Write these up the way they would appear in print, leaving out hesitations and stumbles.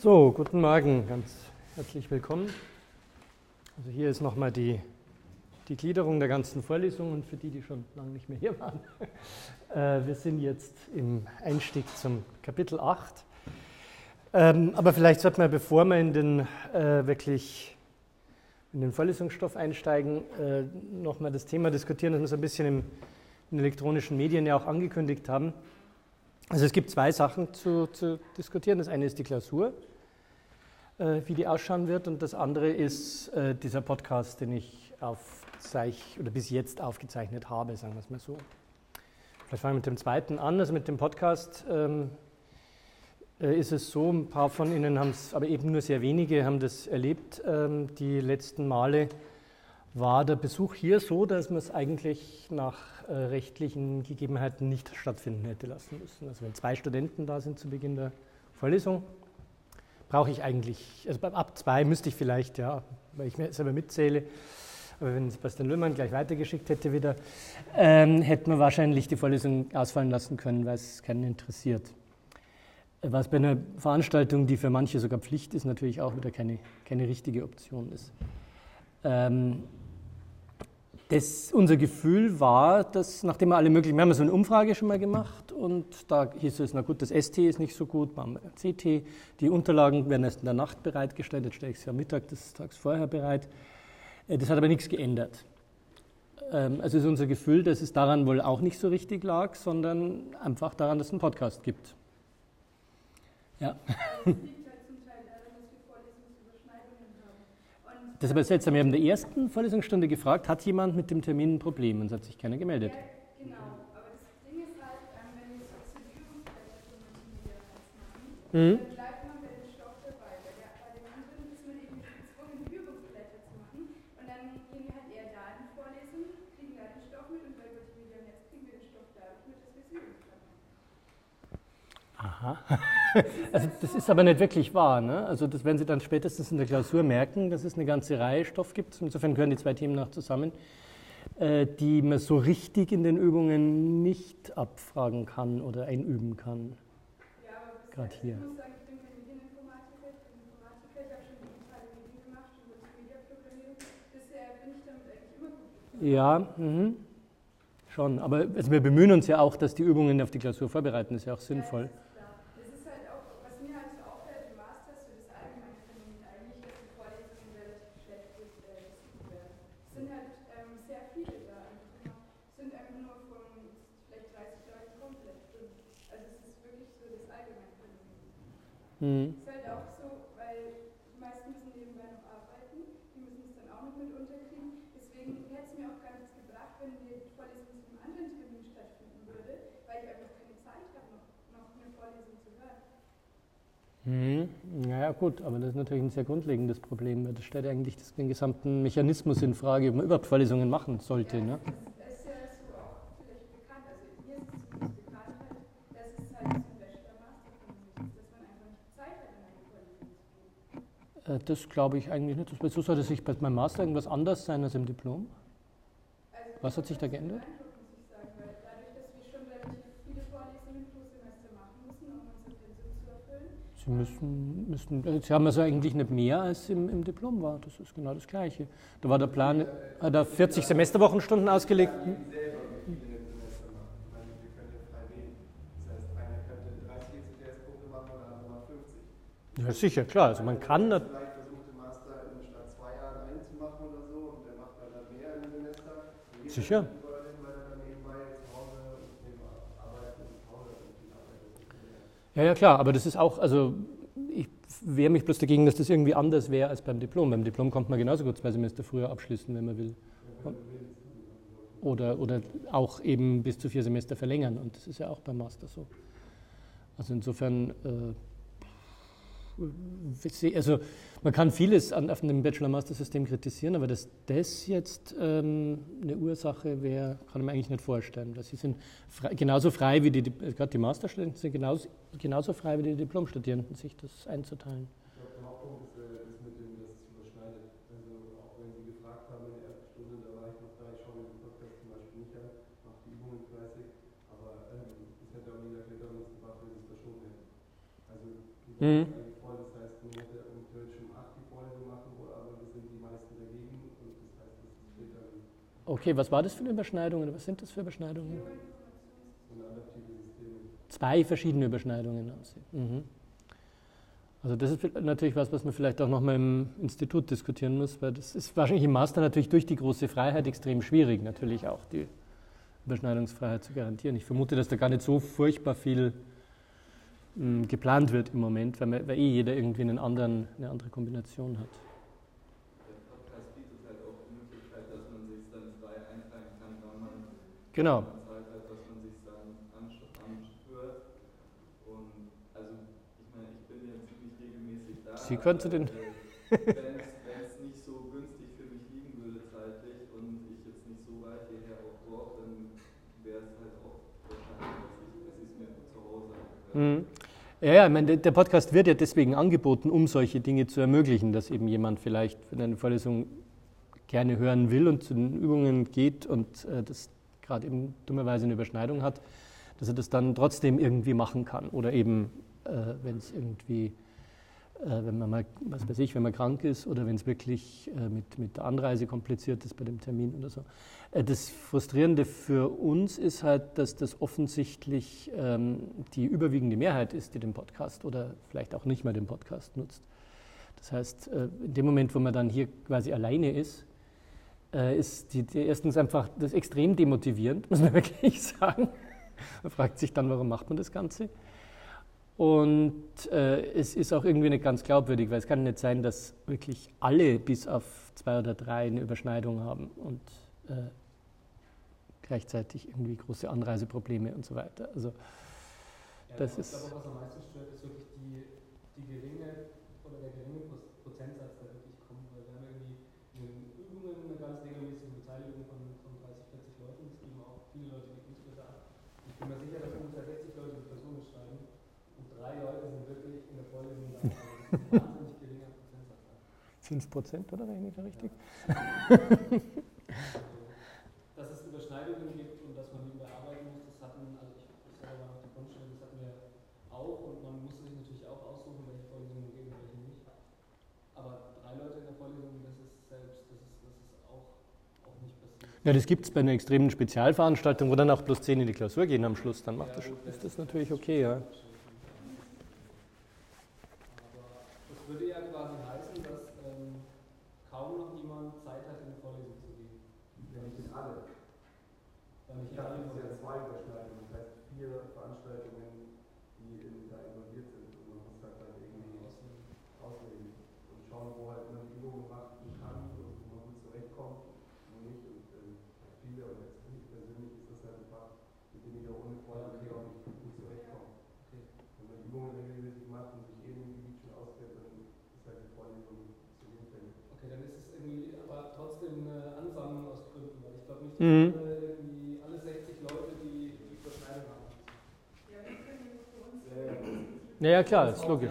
So, guten Morgen, ganz herzlich willkommen. Also hier ist nochmal die Gliederung der ganzen Vorlesung und für die, die schon lange nicht mehr hier waren. Wir sind jetzt im Einstieg zum Kapitel 8. Aber vielleicht sollte man, bevor wir in den Vorlesungsstoff einsteigen, nochmal das Thema diskutieren, das wir so ein bisschen in den elektronischen Medien ja auch angekündigt haben. Also es gibt zwei Sachen zu diskutieren. Das eine ist die Klausur, wie die ausschauen wird, und das andere ist dieser Podcast, den ich bis jetzt aufgezeichnet habe, sagen wir es mal so. Vielleicht fangen wir mit dem zweiten an. Also mit dem Podcast ist es so, ein paar von Ihnen haben es, aber eben nur sehr wenige, haben das erlebt. Die letzten Male war der Besuch hier so, dass man es eigentlich nach rechtlichen Gegebenheiten nicht stattfinden hätte lassen müssen. Also wenn 2 Studenten da sind zu Beginn der Vorlesung, brauche ich eigentlich, also ab 2 müsste ich vielleicht, ja, weil ich mir selber mitzähle, aber wenn Sebastian Löhmann gleich weitergeschickt hätte wieder, hätte man wahrscheinlich die Vorlesung ausfallen lassen können, weil es keinen interessiert. Was bei einer Veranstaltung, die für manche sogar Pflicht ist, natürlich auch wieder keine richtige Option ist. Unser Gefühl war, dass nachdem wir haben so eine Umfrage schon mal gemacht und da hieß es, na gut, das ST ist nicht so gut, machen wir CT, die Unterlagen werden erst in der Nacht bereitgestellt, jetzt stelle ich sie am Mittag des Tages vorher bereit. Das hat aber nichts geändert. Also ist unser Gefühl, dass es daran wohl auch nicht so richtig lag, sondern einfach daran, dass es einen Podcast gibt. Ja. Das ist aber seltsam. Wir haben in der ersten Vorlesungsstunde gefragt, hat jemand mit dem Termin ein Problem? Und es hat sich keiner gemeldet. Ja, genau. Aber das Ding ist halt, wenn wir so Übungsblätter für Multimedia machen, dann bleibt man bei dem Stoff dabei. Bei dem anderen ist man eben gezwungen, Übungsblätter zu machen. Und dann gehen wir halt eher da in die Vorlesung, kriegen da den Stoff mit und bei Multimedia Netz kriegen wir den Stoff dadurch mit, dass wir es Übungsblätter machen. Aha. Also das ist aber nicht wirklich wahr, ne? Also das werden Sie dann spätestens in der Klausur merken, dass es eine ganze Reihe Stoff gibt. Insofern gehören die 2 Themen noch zusammen, die man so richtig in den Übungen nicht abfragen kann oder einüben kann. Ja, aber gerade hier. Ich muss sagen, ich bin kein Medieninformatiker, ich habe schon digitale Medien gemacht und Multimedia-Programmierung. Bisher bin ich damit eigentlich immer gut gefahren. Ja, schon. Aber also wir bemühen uns ja auch, dass die Übungen auf die Klausur vorbereiten, das ist ja auch sinnvoll. Es ist halt auch so, weil die meisten müssen nebenbei noch arbeiten, die müssen es dann auch noch mit unterkriegen. Deswegen hätte es mir auch gar nichts gebracht, wenn die Vorlesung zu einem anderen Termin stattfinden würde, weil ich einfach keine Zeit habe, noch eine Vorlesung zu hören. Naja gut, aber das ist natürlich ein sehr grundlegendes Problem, weil das stellt eigentlich den gesamten Mechanismus in Frage, ob man überhaupt Vorlesungen machen sollte. Ja, ne? das ist ja so auch vielleicht bekannt, also mir ist es zumindest bekannt, dass es halt so ein Bachelor-Master-Konzept ist, dass man einfach nicht Zeit hat, in eine Vorlesung zu gehen. Das glaube ich eigentlich nicht. So sollte es sich bei meinem Master irgendwas anders sein als im Diplom. Also Was hat sich da geändert? Muss ich sagen, weil dadurch, dass wir schon relativ viele Vorlesungen pro Semester machen müssen, um unser Pensum zu erfüllen. Sie haben also eigentlich nicht mehr als im Diplom war. Das ist genau das Gleiche. Da war der Plan, da 40 Semesterwochenstunden ausgelegt. Ja, sicher, klar. Also man kann das. Vielleicht versucht der Master statt 2 Jahren einen zu machen oder so und der macht dann mehr im Semester. Sicher. Ja, klar, aber das ist auch, also ich wehre mich bloß dagegen, dass das irgendwie anders wäre als beim Diplom. Beim Diplom kommt man genauso gut 2 Semester früher abschließen, wenn man will. Oder auch eben bis zu 4 Semester verlängern, und das ist ja auch beim Master so. Also insofern, also man kann vieles auf dem Bachelor-Master-System kritisieren, aber dass das jetzt eine Ursache wäre, kann ich mir eigentlich nicht vorstellen. Weil sie sind genauso frei wie gerade die Masterstudenten sind genauso frei wie die Diplomstudierenden, sich das einzuteilen. Ich glaube, der Hauptpunkt ist mit dem, dass es überschneidet. Also auch wenn Sie gefragt haben in der ersten Stunde, da war ich noch da, ich schaue mir den Podcast zum Beispiel nicht an, mache die Übungen fleißig, aber es hätte auch nicht erklärt, dass es gebracht, wenn Sie es verschoben hätten. Also, das heißt, Okay, was war das für eine Überschneidung oder was sind das für Überschneidungen? Und adaptive Systeme. 2 verschiedene Überschneidungen haben Sie. Mhm. Also das ist natürlich was man vielleicht auch nochmal im Institut diskutieren muss, weil das ist wahrscheinlich im Master natürlich durch die große Freiheit extrem schwierig, natürlich auch die Überschneidungsfreiheit zu garantieren. Ich vermute, dass da gar nicht so furchtbar viel geplant wird im Moment, weil jeder irgendwie eine andere Kombination hat. Der Podcast bietet halt auch die Möglichkeit, dass man sich dann frei einteilen kann, wann man Genau. Zeit hat, dass man sich dann anhört. Und also, ich meine, ich bin ja ziemlich regelmäßig da. Sie können zu den... Wenn es nicht so günstig für mich liegen würde zeitlich und ich jetzt nicht so weit hierher auch brauche, dann wäre es halt auch wahrscheinlich, dass ich es mir zu Hause anhöre. Ja, ich meine, der Podcast wird ja deswegen angeboten, um solche Dinge zu ermöglichen, dass eben jemand vielleicht, wenn er eine Vorlesung gerne hören will und zu den Übungen geht und das gerade eben dummerweise eine Überschneidung hat, dass er das dann trotzdem irgendwie machen kann. Oder eben, wenn es irgendwie, wenn man mal, was weiß ich, wenn man krank ist oder wenn es wirklich mit der Anreise kompliziert ist bei dem Termin oder so. Das Frustrierende für uns ist halt, dass das offensichtlich die überwiegende Mehrheit ist, die den Podcast oder vielleicht auch nicht mehr den Podcast nutzt. Das heißt, in dem Moment, wo man dann hier quasi alleine ist die erstens einfach das extrem demotivierend, muss man wirklich sagen. Man fragt sich dann, warum macht man das Ganze? Und es ist auch irgendwie nicht ganz glaubwürdig, weil es kann nicht sein, dass wirklich alle bis auf 2 oder 3 eine Überschneidung haben und gleichzeitig irgendwie große Anreiseprobleme und so weiter. Also das ist... Ich glaube, was am meisten stört, ist wirklich die geringe oder der geringe Prozentsatz, der wirklich kommt. Weil wir haben irgendwie in den Übungen eine ganz regelmäßige Beteiligung von 30, 40 Leuten. Es geben auch viele Leute die Newsletter ab. Ich bin mir sicher, dass ungefähr 60 Leute die Klausuren schreiben und 3 Leute sind wirklich in der Vorlesung da. Also das ist ein wahnsinnig geringer Prozentsatz. 5%, oder wenn ich da richtig? Ja. Dass es Überschneidungen gibt und dass man die bearbeiten muss, das hatten, also ich selber war noch die Grundstelle, das hatten wir auch und man musste sich natürlich auch aussuchen, welche Vorlesungen gehen und welche nicht. Aber 3 Leute in der Vorlesung, das ist auch nicht passiert. Ja, das gibt es bei einer extremen Spezialveranstaltung, wo dann auch plus 10 in die Klausur gehen am Schluss, dann ist das natürlich okay, ja. Aber das würde ja quasi heißen, dass kaum noch jemand Zeit hat, in die Vorlesung zu gehen. Ja, nicht in alle. Weil nicht Ich habe alle ja 2 Überschneidungen, das heißt 4 Veranstaltungen, die da involviert sind. Und man muss halt dann irgendwie auslegen und schauen, wo halt man die Übungen machen kann und wo man gut zurechtkommt und wo nicht. Und für viele, und jetzt für mich persönlich, ist das halt ein Fach, mit dem ich auch ohne Vorlesung auch nicht gut zurechtkomme. Okay. Wenn man die Übungen regelmäßig macht und sich in dem Gebiet schon auskennt, dann ist halt die Vorlesung zu hinfällig. Okay, dann ist es irgendwie aber trotzdem eine Ansammlung aus Gründen, weil ich glaube nicht, dass irgendwie alle 60 Leute, die Überschneidung haben. Ja, das können wir für uns. Ja, klar, das ist logisch.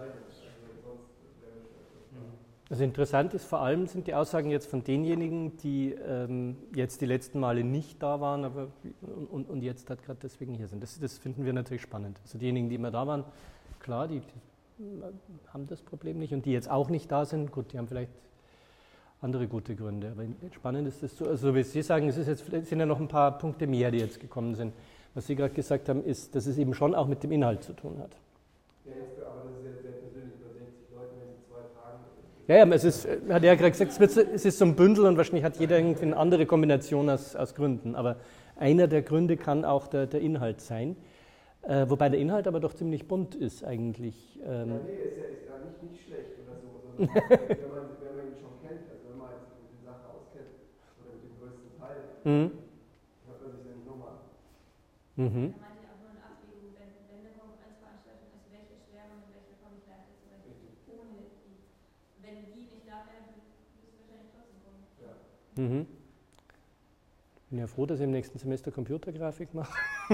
Also interessant ist vor allem sind die Aussagen jetzt von denjenigen, die jetzt die letzten Male nicht da waren, aber und jetzt halt gerade deswegen hier sind. Das finden wir natürlich spannend. Also diejenigen, die immer da waren, klar, die haben das Problem nicht und die jetzt auch nicht da sind, gut, die haben vielleicht andere gute Gründe. Aber spannend ist das so, also wie Sie sagen, es sind ja noch ein paar Punkte mehr, die jetzt gekommen sind. Was Sie gerade gesagt haben, ist, dass es eben schon auch mit dem Inhalt zu tun hat. Ja, aber das ist ja sehr persönlich, über 60 Leute, wenn sie 2 Fragen. Ja, es ist, hat er gerade gesagt, es ist so ein Bündel und wahrscheinlich hat jeder irgendwie eine andere Kombination aus Gründen. Aber einer der Gründe kann auch der Inhalt sein. Wobei der Inhalt aber doch ziemlich bunt ist eigentlich. Ja, nee, ist ja nicht schlecht oder so, sondern wenn man ihn schon kennt, also wenn man sich mit der Sache auskennt oder mit dem größten Teil, hört man sich dann nicht nochmal an. Mhm. Da meinte ich auch nur eine Abwägung, wenn eine Konkurrenzveranstaltung ist, welche ist schwerer und welche komme ich leichter zurecht, ohne die. Wenn die nicht da wären, müsste ich wahrscheinlich trotzdem kommen. Ja. Mhm. Ich bin ja froh, dass ich im nächsten Semester Computergrafik mache.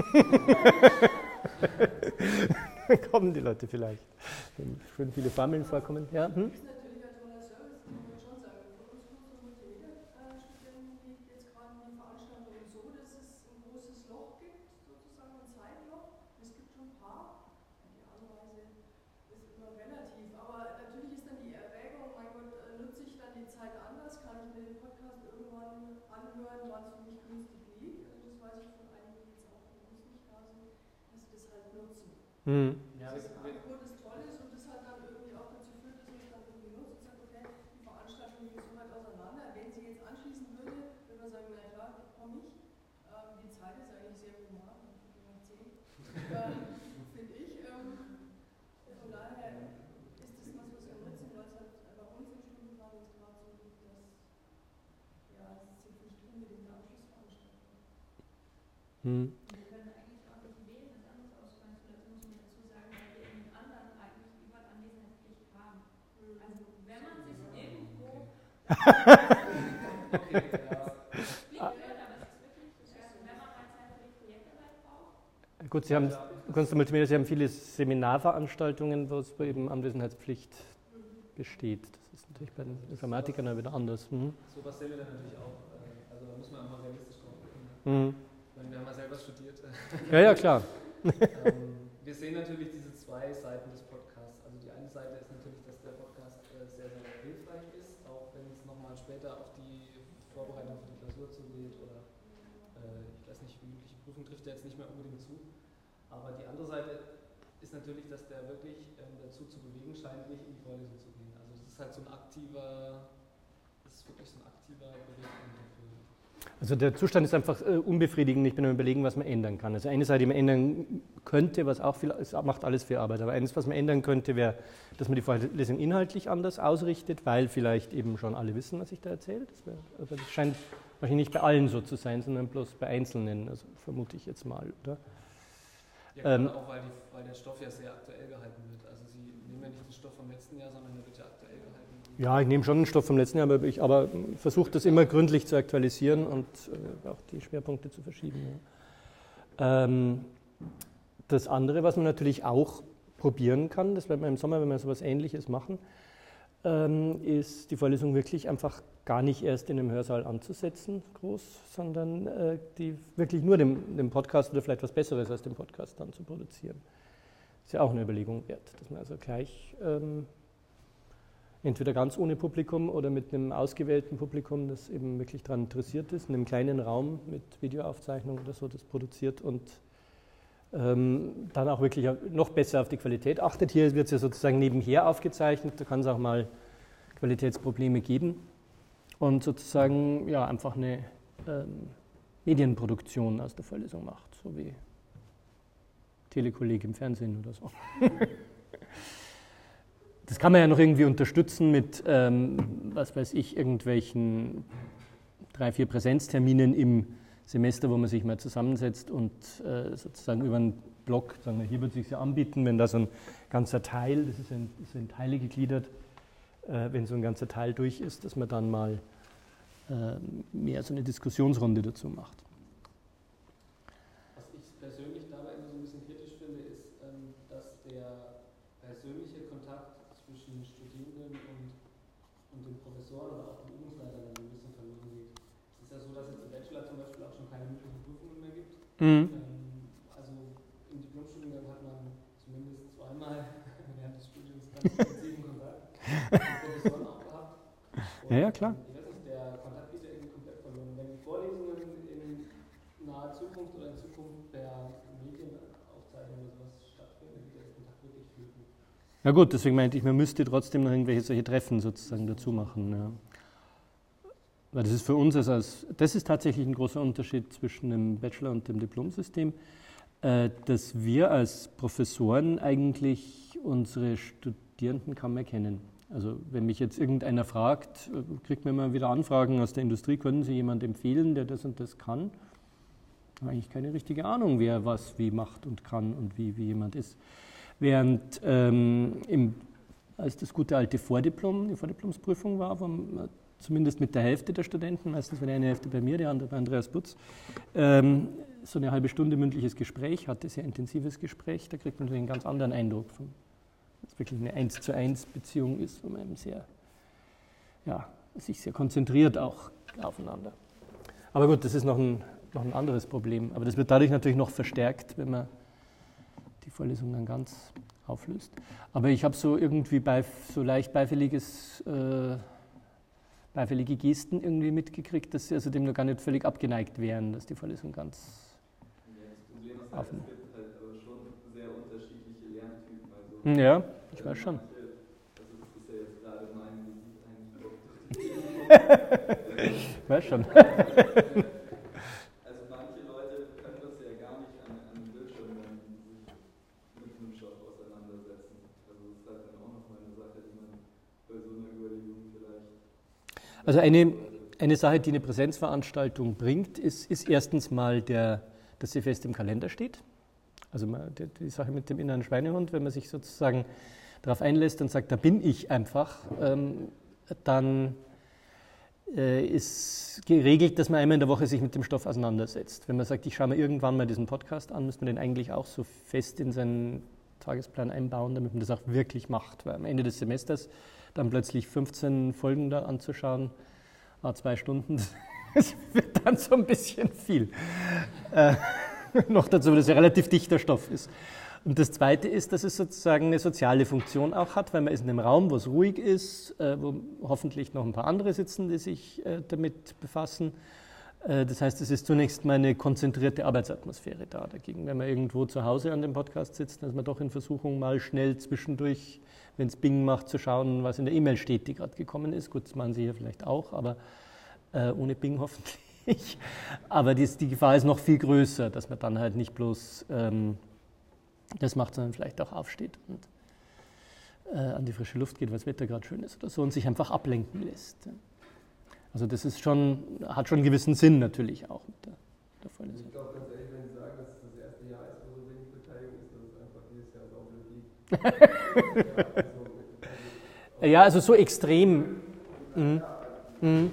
Dann kommen die Leute vielleicht. Wenn schön viele Formeln vorkommen. Ja? Das ist natürlich ein toller Service, das muss man schon sagen. Für uns Studenten, die jetzt gerade die Veranstaltung so, dass es ein großes Loch gibt, sozusagen ein Zeitloch. Es gibt schon ein paar. Die Anreise ist immer relativ, aber natürlich ist dann die Erwägung, mein Gott, nutze ich dann die Zeit anders? Kann ich mir den Podcast irgendwann anhören, vorhin wahnsinnig günstig liegt. Also das weiß ich von einigen, die jetzt auch bei uns nicht da sind, dass sie das halt nutzen. Ja, Das Angebot ist toll ist und das halt dann irgendwie auch dazu führt, dass man es dann irgendwie nutzt und sagt, okay, die Veranstaltung liegt so weit auseinander. Wenn sie jetzt anschließen würde, würde man sagen, na klar, komme ich. Die Zeit ist eigentlich sehr human, nach 10, finde ich. Von daher ist das was wir nutzen, weil es halt bei uns im Stundenplan jetzt gerade so liegt, dass ja, es sind nicht unbedingt Anschlussveranstaltungen. Wir können eigentlich auch nicht wählen, das anders ausfallen zu lassen, muss man dazu sagen, weil wir in den anderen eigentlich überall Anwesenheitspflicht haben. Also wenn man sich irgendwo okay, ja. Pflicht wird, aber es ist wirklich, wenn man mal Zeit für die Projektarbeit braucht. Gut, Sie haben, Kunst und Multimedia, Sie haben viele Seminarveranstaltungen, wo es eben Anwesenheitspflicht besteht. Das ist natürlich bei den Informatikern wieder anders. So was sehen wir dann natürlich auch. Also da muss man auch mal realistisch drauf gucken. Ich meine, wir haben ja selber studiert. Ja, klar. Wir sehen natürlich diese zwei Seiten des Podcasts. Also die eine Seite ist natürlich, dass der Podcast sehr, sehr hilfreich ist, auch wenn es nochmal später auf die Vorbereitung für die Klausur zugeht oder ich weiß nicht, wie mündliche Prüfung trifft der jetzt nicht mehr unbedingt zu. Aber die andere Seite ist natürlich, dass der wirklich dazu zu bewegen scheint, nicht in die Vorlesung zu gehen. Also das ist halt so ein aktiver, das ist wirklich so ein aktiver Beweggrund dafür. Also der Zustand ist einfach unbefriedigend. Ich bin am Überlegen, was man ändern kann. Also eine Seite, die man ändern könnte, was auch viel, es macht alles viel Arbeit, aber eines, was man ändern könnte, wäre, dass man die Vorlesung inhaltlich anders ausrichtet, weil vielleicht eben schon alle wissen, was ich da erzähle. Das scheint wahrscheinlich nicht bei allen so zu sein, sondern bloß bei Einzelnen, also vermute ich jetzt mal, oder? Ja, gerade auch, weil der Stoff ja sehr aktuell gehalten wird. Also Sie nehmen ja nicht den Stoff vom letzten Jahr, sondern der wird ja aktuell gehalten. Ja, ich nehme schon den Stoff vom letzten Jahr, aber versuche das immer gründlich zu aktualisieren und auch die Schwerpunkte zu verschieben. Ja. Das andere, was man natürlich auch probieren kann, das werden wir im Sommer, wenn wir so etwas Ähnliches machen, ist die Vorlesung wirklich einfach gar nicht erst in einem Hörsaal anzusetzen, groß, sondern die wirklich nur dem Podcast oder vielleicht was Besseres als dem Podcast dann zu produzieren. Das ist ja auch eine Überlegung wert, dass man also gleich entweder ganz ohne Publikum oder mit einem ausgewählten Publikum, das eben wirklich daran interessiert ist, in einem kleinen Raum mit Videoaufzeichnung oder so, das produziert und dann auch wirklich noch besser auf die Qualität achtet. Hier wird es ja sozusagen nebenher aufgezeichnet, da kann es auch mal Qualitätsprobleme geben und sozusagen ja, einfach eine Medienproduktion aus der Vorlesung macht, so wie Telekolleg im Fernsehen oder so. Das kann man ja noch irgendwie unterstützen mit, was weiß ich, irgendwelchen 3-4 Präsenzterminen im Semester, wo man sich mal zusammensetzt und sozusagen über einen Blog, sagen wir, hier würde es sich ja anbieten, wenn da so ein ganzer Teil, das ist in Teile gegliedert, wenn so ein ganzer Teil durch ist, dass man dann mal mehr so eine Diskussionsrunde dazu macht. Was ich persönlich dabei immer so ein bisschen kritisch finde, ist, dass der persönliche Kontakt zwischen Studierenden und den Professoren oder auch den Übungsleitern ein bisschen verloren geht. Es ist ja so, dass es im Bachelor zum Beispiel auch schon keine mündlichen Prüfungen mehr gibt. Also im Diplomstudiengang hat man zumindest zweimal während des Studiums ganz intensiven Kontakt mit Professoren auch gehabt. Und ja, klar. ich weiß nicht, der Kontakt geht ja irgendwie komplett verloren. Wenn die Vorlesungen in naher Zukunft oder in Zukunft per Medienaufzeichnung oder sowas stattfinden, geht der Kontakt wirklich flöten. Ja gut, deswegen meinte ich, man müsste trotzdem noch irgendwelche solche Treffen sozusagen dazu machen. Ja. Weil das ist für uns, das ist tatsächlich ein großer Unterschied zwischen dem Bachelor- und dem Diplomsystem, dass wir als Professoren eigentlich unsere Studierenden kaum mehr kennen. Also wenn mich jetzt irgendeiner fragt, kriegt man immer wieder Anfragen aus der Industrie, können Sie jemanden empfehlen, der das und das kann? Ich habe eigentlich keine richtige Ahnung, wer was wie macht und kann und wie jemand ist. Während als das gute alte Vordiplom, die Vordiplomsprüfung war, wo man zumindest mit der Hälfte der Studenten, meistens war die eine Hälfte bei mir, die andere bei Andreas Butz, so eine halbe Stunde mündliches Gespräch hatte, sehr intensives Gespräch, da kriegt man natürlich einen ganz anderen Eindruck, dass es wirklich eine 1:1 Beziehung ist, wo man eben sich sehr konzentriert auch aufeinander. Aber gut, das ist noch ein anderes Problem, aber das wird dadurch natürlich noch verstärkt, wenn man die Vorlesung dann ganz auflöst. Aber ich habe so irgendwie so leicht beifälliges beifällige Gesten irgendwie mitgekriegt, dass sie also dem noch gar nicht völlig abgeneigt wären, dass die Vorlesung ganz Ja, das Problem ist offen. es gibt halt aber schon sehr unterschiedliche Lerntypen. Also, Ja, ich weiß schon. Also das ist ja jetzt gerade meine Gebiet eigentlich. Ich weiß schon. Also manche Leute können das ja gar nicht an den Bildschirm, wenn sie sich mit einem Stoff auseinandersetzen. Also das ist halt dann auch nochmal eine Sache, die man bei so einer Überlegung vielleicht... Also eine Sache, die eine Präsenzveranstaltung bringt, ist erstens mal, dass sie fest im Kalender steht. Also die Sache mit dem inneren Schweinehund, wenn man sich sozusagen darauf einlässt und sagt, da bin ich einfach, dann ist geregelt, dass man einmal in der Woche sich mit dem Stoff auseinandersetzt. Wenn man sagt, ich schaue mir irgendwann mal diesen Podcast an, müsste man den eigentlich auch so fest in seinen Tagesplan einbauen, damit man das auch wirklich macht. Weil am Ende des Semesters dann plötzlich 15 Folgen da anzuschauen, 2 Stunden, das wird dann so ein bisschen viel. Noch dazu, weil das ja relativ dichter Stoff ist. Und das Zweite ist, dass es sozusagen eine soziale Funktion auch hat, weil man ist in einem Raum, wo es ruhig ist, wo hoffentlich noch ein paar andere sitzen, die sich damit befassen. Das heißt, es ist zunächst mal eine konzentrierte Arbeitsatmosphäre da. Dagegen, wenn man irgendwo zu Hause an dem Podcast sitzt, dann ist man doch in Versuchung, mal schnell zwischendurch, wenn es Bing macht, zu schauen, was in der E-Mail steht, die gerade gekommen ist. Gut, das machen Sie hier vielleicht auch, aber ohne Bing hoffentlich. Aber die Gefahr ist noch viel größer, dass man dann halt nicht bloß das macht, sondern vielleicht auch aufsteht und an die frische Luft geht, weil das Wetter gerade schön ist oder so und sich einfach ablenken lässt. Also das ist hat schon einen gewissen Sinn natürlich auch mit der Vorlesung. Ich glaube ganz ehrlich, wenn Sie sagen, dass es das erste Jahr ist, wo so wenig Beteiligung ist, dass es einfach dieses Jahr so blöd liegt. Ja, also so extrem. Mhm. Mhm.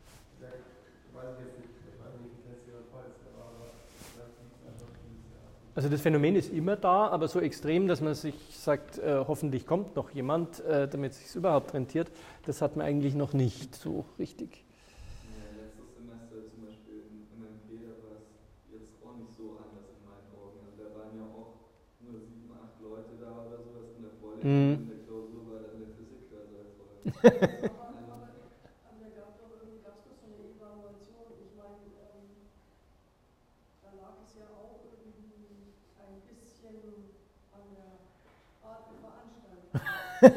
Also das Phänomen ist immer da, aber so extrem, dass man sich sagt, hoffentlich kommt noch jemand, damit es sich überhaupt rentiert, das hat man eigentlich noch nicht so richtig. Ja, letztes Semester zum Beispiel im MMP, da war es jetzt auch nicht so anders in meinen Augen. Also da waren ja auch nur 7, 8 Leute da oder sowas in der Vorlesung, in der Klausur war dann der Physiker da voll. Das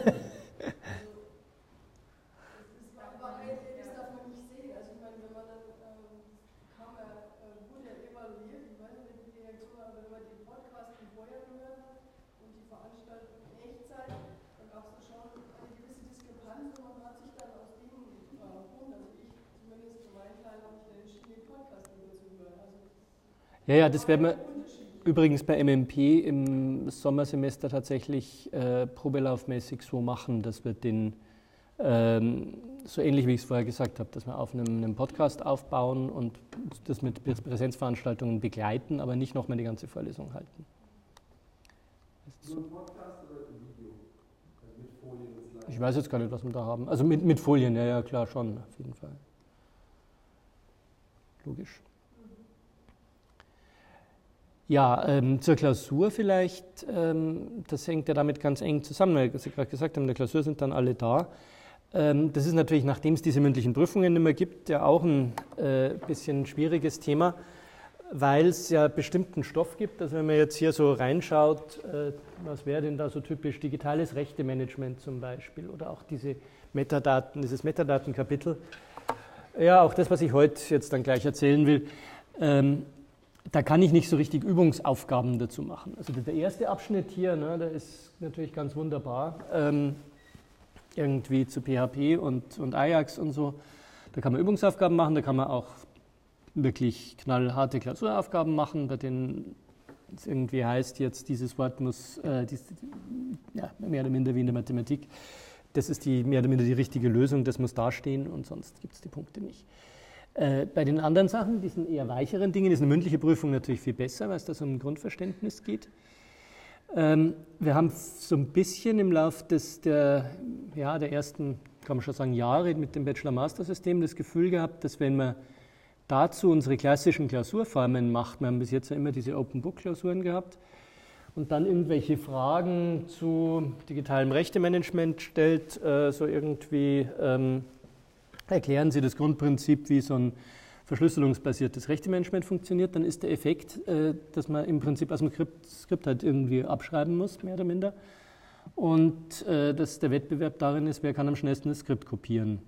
darf man nicht sehen. Also ich meine, wenn man dann wurde ja evaluiert, ich weiß nicht, wie die Reaktion war, aber wenn man den Podcast vorher gehört hat und die Veranstaltung in Echtzeit, dann gab es schon eine gewisse Diskrepanz und man hat sich dann aus dem Grund, also ich zumindest für meinen Teil habe ich dann entschieden, den Podcast lieber zu hören. Also ja, das werden wir übrigens bei MMP im Sommersemester tatsächlich probelaufmäßig so machen, dass wir den, so ähnlich wie ich es vorher gesagt habe, dass wir auf einem Podcast aufbauen und das mit Präsenzveranstaltungen begleiten, aber nicht nochmal die ganze Vorlesung halten. Nur ein Podcast oder ein Video? Also mit Folien und Slides? Ich weiß jetzt gar nicht, was wir da haben. Also mit Folien, ja klar, schon, auf jeden Fall. Logisch. Ja, zur Klausur vielleicht, das hängt ja damit ganz eng zusammen, weil Sie gerade gesagt haben, in der Klausur sind dann alle da. Das ist natürlich, nachdem es diese mündlichen Prüfungen nicht mehr gibt, ja auch ein bisschen schwieriges Thema, weil es ja bestimmten Stoff gibt. Also wenn man jetzt hier so reinschaut, was wäre denn da so typisch? Digitales Rechtemanagement zum Beispiel oder auch diese Metadaten, dieses Metadatenkapitel. Ja, auch das, was ich heute jetzt dann gleich erzählen will. Da kann ich nicht so richtig Übungsaufgaben dazu machen. Also der erste Abschnitt hier, ne, der ist natürlich ganz wunderbar, irgendwie zu PHP und Ajax und so. Da kann man Übungsaufgaben machen, da kann man auch wirklich knallharte Klausuraufgaben machen, bei denen es irgendwie heißt, jetzt dieses Wort muss, mehr oder minder wie in der Mathematik, das ist mehr oder minder die richtige Lösung, das muss dastehen und sonst gibt es die Punkte nicht. Bei den anderen Sachen, diesen eher weicheren Dingen, ist eine mündliche Prüfung natürlich viel besser, weil es da so um ein Grundverständnis geht. Wir haben so ein bisschen im Laufe der ersten, kann man schon sagen, Jahre mit dem Bachelor-Master-System das Gefühl gehabt, dass wenn man dazu unsere klassischen Klausurformen macht, wir haben bis jetzt ja immer diese Open-Book-Klausuren gehabt, und dann irgendwelche Fragen zu digitalem Rechtemanagement stellt, so irgendwie erklären Sie das Grundprinzip, wie so ein verschlüsselungsbasiertes Rechtemanagement funktioniert, dann ist der Effekt, dass man im Prinzip aus dem Skript halt irgendwie abschreiben muss, mehr oder minder. Und dass der Wettbewerb darin ist, wer kann am schnellsten das Skript kopieren.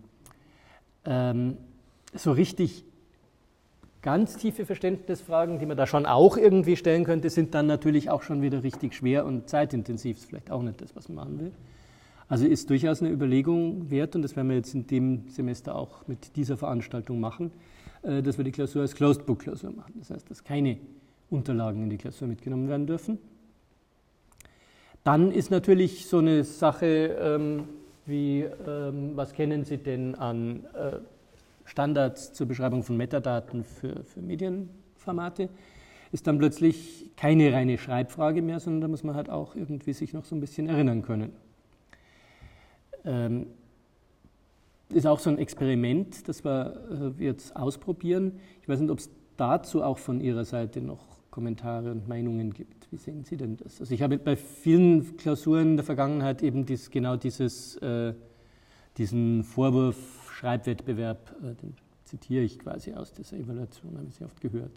So richtig ganz tiefe Verständnisfragen, die man da schon auch irgendwie stellen könnte, sind dann natürlich auch schon wieder richtig schwer und zeitintensiv. Das ist vielleicht auch nicht das, was man machen will. Also ist durchaus eine Überlegung wert, und das werden wir jetzt in dem Semester auch mit dieser Veranstaltung machen, dass wir die Klausur als Closed-Book-Klausur machen. Das heißt, dass keine Unterlagen in die Klausur mitgenommen werden dürfen. Dann ist natürlich so eine Sache wie, was kennen Sie denn an Standards zur Beschreibung von Metadaten für Medienformate, ist dann plötzlich keine reine Schreibfrage mehr, sondern da muss man halt auch irgendwie sich noch so ein bisschen erinnern können. Ist auch so ein Experiment, das wir jetzt ausprobieren. Ich weiß nicht, ob es dazu auch von Ihrer Seite noch Kommentare und Meinungen gibt. Wie sehen Sie denn das? Also ich habe bei vielen Klausuren in der Vergangenheit eben diesen Vorwurf Schreibwettbewerb, den zitiere ich quasi aus dieser Evaluation, habe ich sehr oft gehört.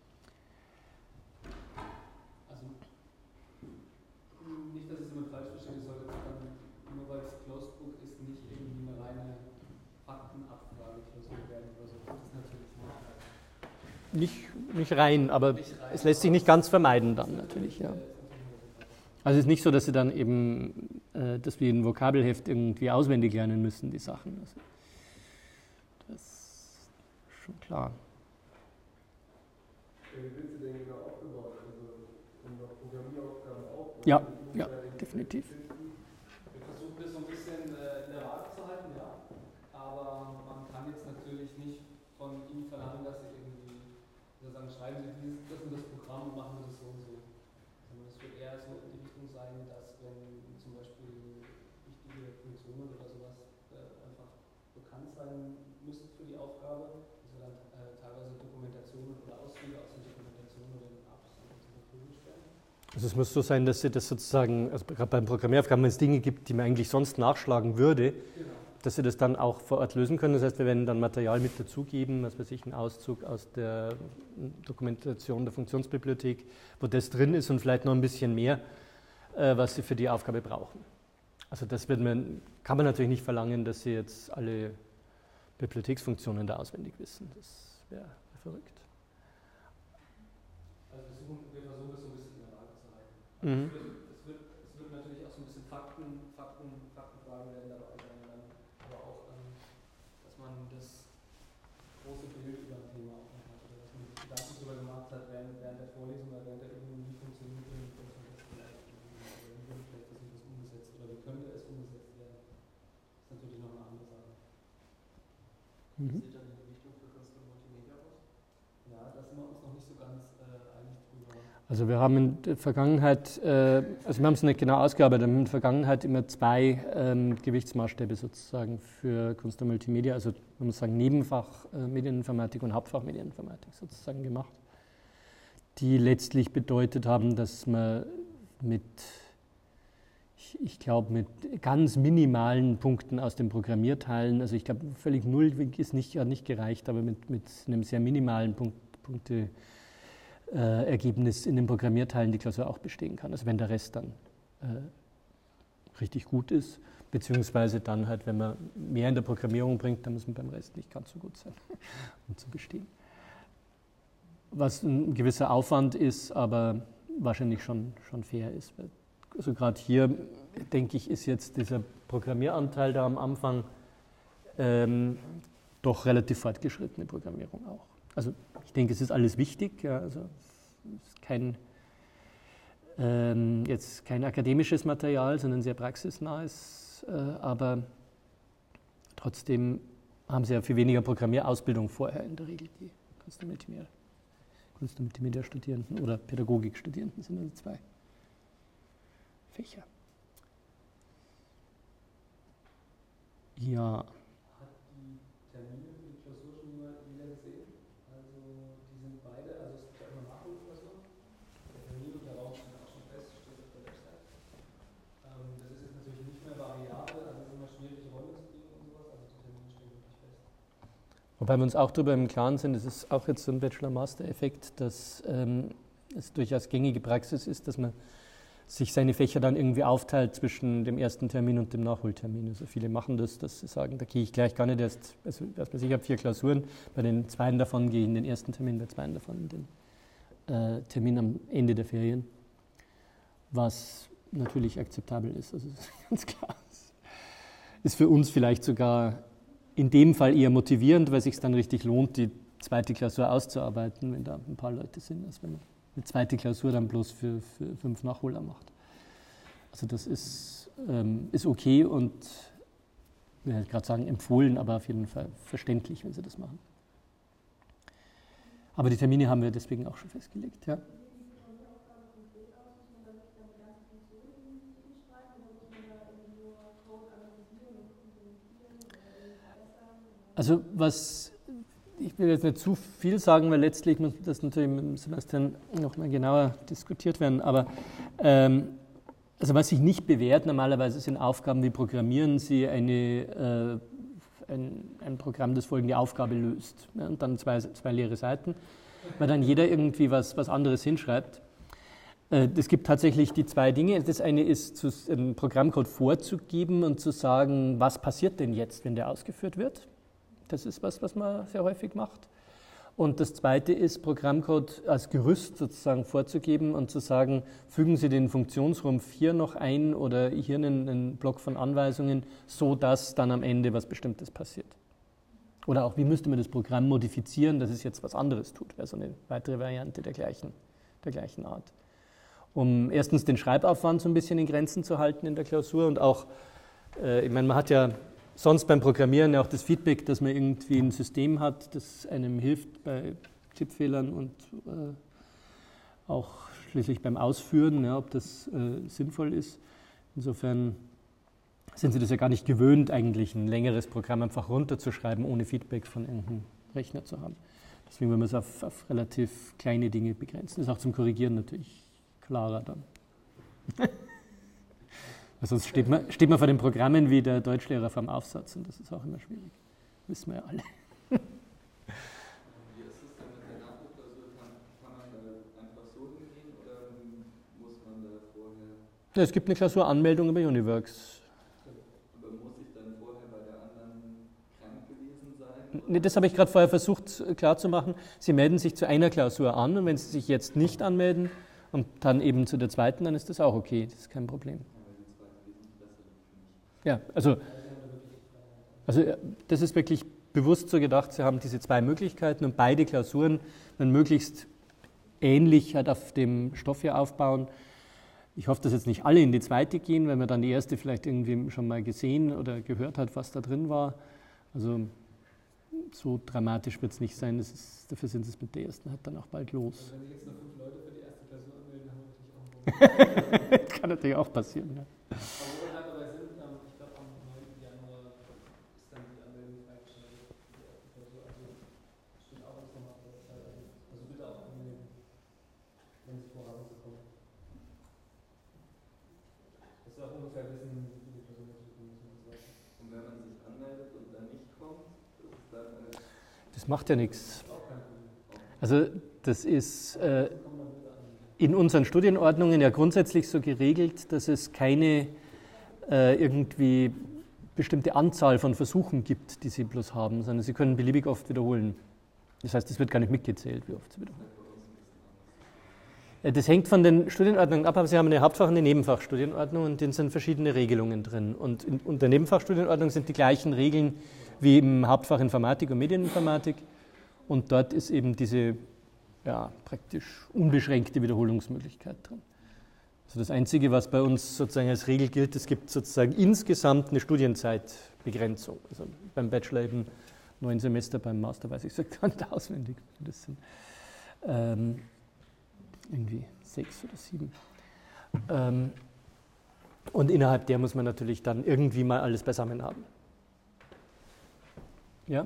Also, nicht, dass ich es immer falsch verstehen sollte, nur weil es Closed Book ist, nicht irgendwie eine reine Faktenabfrage werden oder so. Das ist natürlich nicht rein, aber es lässt sich nicht ganz vermeiden dann natürlich, ja. Also es ist nicht so, dass Sie dann eben, dass wir ein Vokabelheft irgendwie auswendig lernen müssen, die Sachen. Also, das ist schon klar. Wie wird sie denn genau aufgebaut? Also in der Programmieraufgaben auch? Ja, definitiv. Wir versuchen das so ein bisschen in der Waage zu halten, ja. Aber man kann jetzt natürlich nicht von Ihnen verlangen, dass Sie irgendwie sagen, schreiben Sie das und das Programm und machen Sie das so und so. Sondern es wird eher so in die Richtung sein, dass wenn zum Beispiel wichtige Funktionen oder sowas einfach bekannt sein müssen für die Aufgabe, dass wir dann teilweise Dokumentationen oder Auszüge aus den Dokumentationen oder den Apps zur Verfügung stellen. Also es muss so sein, dass Sie das sozusagen, also gerade beim Programmieraufgaben, wenn es Dinge gibt, die man eigentlich sonst nachschlagen würde, Genau. dass Sie das dann auch vor Ort lösen können. Das heißt, wir werden dann Material mit dazugeben, was weiß ich, einen Auszug aus der Dokumentation der Funktionsbibliothek, wo das drin ist und vielleicht noch ein bisschen mehr, was Sie für die Aufgabe brauchen. Also das kann man natürlich nicht verlangen, dass Sie jetzt alle Bibliotheksfunktionen da auswendig wissen. Das wäre verrückt. Also wir versuchen das so ein bisschen in der Waage zu halten. Mhm. Es wird natürlich auch so ein bisschen Faktenfragen werden dabei sein, aber auch, dass man das große Bild über ein Thema auch noch hat, oder dass man sich Gedanken darüber gemacht hat, während der Vorlesung oder während der Übung, wie funktioniert das vielleicht, oder wie wird vielleicht das umgesetzt, oder wie könnte es umgesetzt werden. Das ist natürlich noch eine andere Sache. Mhm. Sieht dann die Richtung für Custom Multimedia aus? Ja, da sind wir uns noch nicht so ganz einig drüber. Also wir haben in der Vergangenheit, also wir haben es nicht genau ausgearbeitet, wir haben in der Vergangenheit immer zwei Gewichtsmaßstäbe sozusagen für Kunst und Multimedia, also man muss sagen Nebenfach Medieninformatik und Hauptfach Medieninformatik sozusagen gemacht, die letztlich bedeutet haben, dass man mit ganz minimalen Punkten aus den Programmierteilen, also ich glaube völlig null hat nicht gereicht, aber mit einem sehr minimalen Ergebnis in den Programmierteilen die Klausur auch bestehen kann. Also wenn der Rest dann richtig gut ist, beziehungsweise dann halt, wenn man mehr in der Programmierung bringt, dann muss man beim Rest nicht ganz so gut sein, um zu bestehen. Was ein gewisser Aufwand ist, aber wahrscheinlich schon fair ist. Also gerade hier, denke ich, ist jetzt dieser Programmieranteil da am Anfang doch relativ fortgeschrittene Programmierung auch. Also ich denke, es ist alles wichtig, ja, also es ist jetzt kein akademisches Material, sondern sehr praxisnahes, aber trotzdem haben sie ja viel weniger Programmierausbildung vorher in der Regel, die Kunst- und Multimedia-Studierenden oder Pädagogik-Studierenden sind also zwei Fächer. Ja. Hat die Termine für die Klausur schon jeder gesehen? Also die sind beide, also es gibt ja immer Nachholklausur. Der Termin und der Raum sind auch schon fest, steht auf der Website. Das ist jetzt natürlich nicht mehr variabel, also es ist immer schwierig, Räume zu kriegen und sowas, also die Termine stehen wirklich fest. wobei wir uns auch darüber im Klaren sind, das ist auch jetzt so ein Bachelor-Master-Effekt, dass es durchaus gängige Praxis ist, dass man sich seine Fächer dann irgendwie aufteilt zwischen dem ersten Termin und dem Nachholtermin. Also viele machen das, dass sie sagen, da gehe ich gleich gar nicht erst, also erstmal ich habe 4 Klausuren, bei den 2 davon gehe ich in den ersten Termin, bei 2 davon in den Termin am Ende der Ferien, was natürlich akzeptabel ist, also das ist ganz klar. Ist für uns vielleicht sogar in dem Fall eher motivierend, weil es sich dann richtig lohnt, die zweite Klausur auszuarbeiten, wenn da ein paar Leute sind, als wenn man eine zweite Klausur dann bloß für 5 Nachholer macht. Also das ist okay und, ich will gerade sagen empfohlen, aber auf jeden Fall verständlich, wenn Sie das machen. Aber die Termine haben wir deswegen auch schon festgelegt. Ja. Also ich will jetzt nicht zu viel sagen, weil letztlich muss das natürlich im Semester noch mal genauer diskutiert werden, aber also was sich nicht bewährt normalerweise sind Aufgaben wie programmieren Sie ein Programm, das folgende Aufgabe löst, ja, und dann zwei leere Seiten, weil dann jeder irgendwie was anderes hinschreibt. Es gibt tatsächlich die 2 Dinge. Das eine ist, einen Programmcode vorzugeben und zu sagen, was passiert denn jetzt, wenn der ausgeführt wird. Das ist was man sehr häufig macht. Und das zweite ist, Programmcode als Gerüst sozusagen vorzugeben und zu sagen, fügen Sie den Funktionsrumpf hier noch ein oder hier einen Block von Anweisungen, so dass dann am Ende was Bestimmtes passiert. Oder auch, wie müsste man das Programm modifizieren, dass es jetzt was anderes tut, wäre so eine weitere Variante der gleichen Art. Um erstens den Schreibaufwand so ein bisschen in Grenzen zu halten in der Klausur und auch, ich meine, man hat ja sonst beim Programmieren ja auch das Feedback, dass man irgendwie ein System hat, das einem hilft bei Tippfehlern und auch schließlich beim Ausführen, ja, ob das sinnvoll ist. Insofern sind Sie das ja gar nicht gewöhnt, eigentlich ein längeres Programm einfach runterzuschreiben, ohne Feedback von irgendeinem Rechner zu haben. Deswegen wollen wir es auf relativ kleine Dinge begrenzen. Das ist auch zum Korrigieren natürlich klarer dann. Sonst steht man vor den Programmen wie der Deutschlehrer vor dem Aufsatz und das ist auch immer schwierig. Wissen wir ja alle. Wie ist es denn mit der Nachholklausur? Kann man da einfach so hingehen oder muss man da vorher... Ja, es gibt eine Klausuranmeldung über Uniworks. Aber muss ich dann vorher bei der anderen krank gewesen sein? Nee, das habe ich gerade vorher versucht klarzumachen. Sie melden sich zu einer Klausur an und wenn Sie sich jetzt nicht anmelden und dann eben zu der zweiten, dann ist das auch okay, das ist kein Problem. Ja, also das ist wirklich bewusst so gedacht, Sie haben diese 2 Möglichkeiten und beide Klausuren dann möglichst ähnlich halt auf dem Stoff hier aufbauen. Ich hoffe, dass jetzt nicht alle in die zweite gehen, weil man dann die erste vielleicht irgendwie schon mal gesehen oder gehört hat, was da drin war. Also so dramatisch wird es nicht sein, dafür sind Sie es mit der ersten halt dann auch bald los. Also wenn sich jetzt noch 5 Leute für die erste Klausur anmelden, haben wir natürlich auch ein Problem. Kann natürlich auch passieren, ja. Das macht ja nichts. Also das ist in unseren Studienordnungen ja grundsätzlich so geregelt, dass es keine irgendwie bestimmte Anzahl von Versuchen gibt, die Sie bloß haben, sondern Sie können beliebig oft wiederholen. Das heißt, es wird gar nicht mitgezählt, wie oft Sie wiederholen. Das hängt von den Studienordnungen ab, aber Sie haben eine Hauptfach- und eine Nebenfachstudienordnung und denen sind verschiedene Regelungen drin. Und in der Nebenfachstudienordnung sind die gleichen Regeln wie im Hauptfach Informatik und Medieninformatik. Und dort ist eben diese praktisch unbeschränkte Wiederholungsmöglichkeit drin. Also das Einzige, was bei uns sozusagen als Regel gilt, es gibt sozusagen insgesamt eine Studienzeitbegrenzung. Also beim Bachelor eben 9 Semester, beim Master weiß ich es gar nicht auswendig. Das sind irgendwie 6 oder 7. Und innerhalb der muss man natürlich dann irgendwie mal alles beisammen haben. Ja?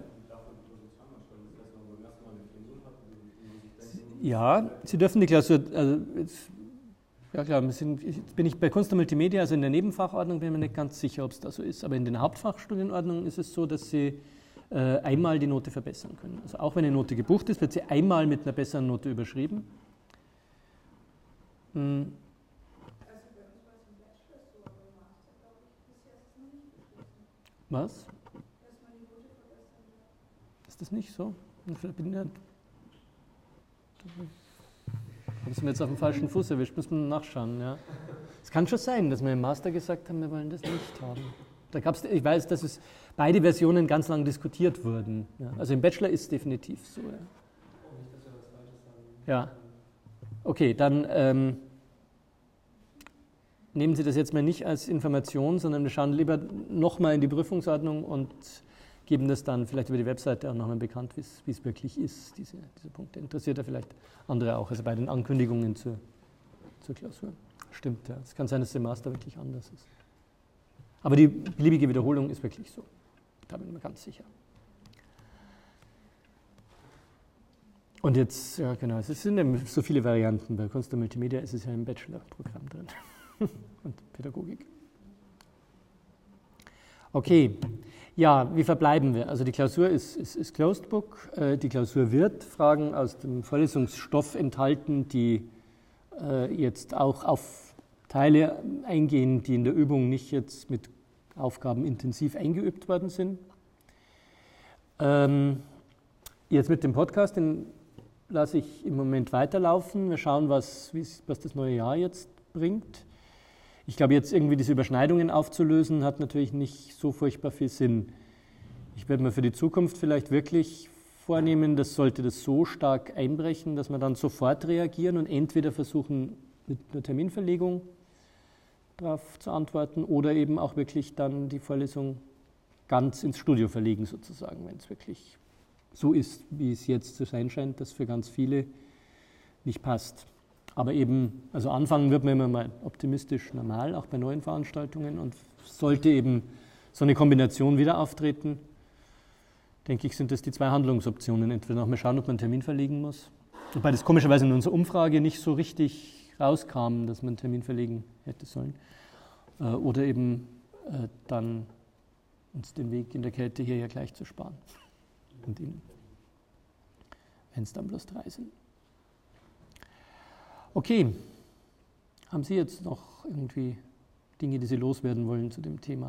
Ja, Sie dürfen die Klausur, also ja klar, jetzt bin ich bei Kunst und Multimedia, also in der Nebenfachordnung bin ich mir nicht ganz sicher, ob es da so ist, aber in den Hauptfachstudienordnungen ist es so, dass Sie einmal die Note verbessern können. Also auch wenn eine Note gebucht ist, wird sie einmal mit einer besseren Note überschrieben. Also bei uns war es im Bachelor so, aber im Master, glaube ich, bisher ist es noch nicht beschlossen. Was? Dass man die Note verbessern darf. Ist das nicht so? Vielleicht bin ich nicht. Haben Sie mir jetzt auf dem falschen Fuß erwischt, müssen wir nachschauen. Ja. Es kann schon sein, dass wir im Master gesagt haben, wir wollen das nicht haben. Da gab's, ich weiß, dass es beide Versionen ganz lang diskutiert wurden. Ja. Also im Bachelor ist es definitiv so. Ja. Nicht, dass wir was Falsches sagen. Ja. Okay, dann nehmen Sie das jetzt mal nicht als Information, sondern wir schauen lieber nochmal in die Prüfungsordnung und geben das dann vielleicht über die Webseite auch nochmal bekannt, wie es wirklich ist, diese Punkte. Interessiert ja vielleicht andere auch, also bei den Ankündigungen zur Klausur. Stimmt, ja. Es kann sein, dass der Master wirklich anders ist. Aber die beliebige Wiederholung ist wirklich so. Da bin ich mir ganz sicher. Und jetzt, ja genau, es sind ja so viele Varianten. Bei Kunst und Multimedia ist es ja im Bachelor-Programm drin. Und Pädagogik. Okay, ja, wie verbleiben wir? Also die Klausur ist Closed Book. Die Klausur wird Fragen aus dem Vorlesungsstoff enthalten, die jetzt auch auf Teile eingehen, die in der Übung nicht jetzt mit Aufgaben intensiv eingeübt worden sind. Jetzt mit dem Podcast, den lasse ich im Moment weiterlaufen. Wir schauen, was das neue Jahr jetzt bringt. Ich glaube, jetzt irgendwie diese Überschneidungen aufzulösen, hat natürlich nicht so furchtbar viel Sinn. Ich werde mir für die Zukunft vielleicht wirklich vornehmen, das sollte das so stark einbrechen, dass wir dann sofort reagieren und entweder versuchen, mit einer Terminverlegung darauf zu antworten oder eben auch wirklich dann die Vorlesung ganz ins Studio verlegen sozusagen, wenn es wirklich so ist, wie es jetzt zu sein scheint, dass für ganz viele nicht passt. Aber eben, also anfangen wird man immer mal optimistisch normal, auch bei neuen Veranstaltungen, und sollte eben so eine Kombination wieder auftreten, denke ich, sind das die zwei Handlungsoptionen. Entweder nochmal schauen, ob man einen Termin verlegen muss, wobei das komischerweise in unserer Umfrage nicht so richtig rauskam, dass man einen Termin verlegen hätte sollen, oder eben dann uns den Weg in der Kälte hierher gleich zu sparen. Und Ihnen, wenn es dann bloß 3 sind. Okay, haben Sie jetzt noch irgendwie Dinge, die Sie loswerden wollen zu dem Thema?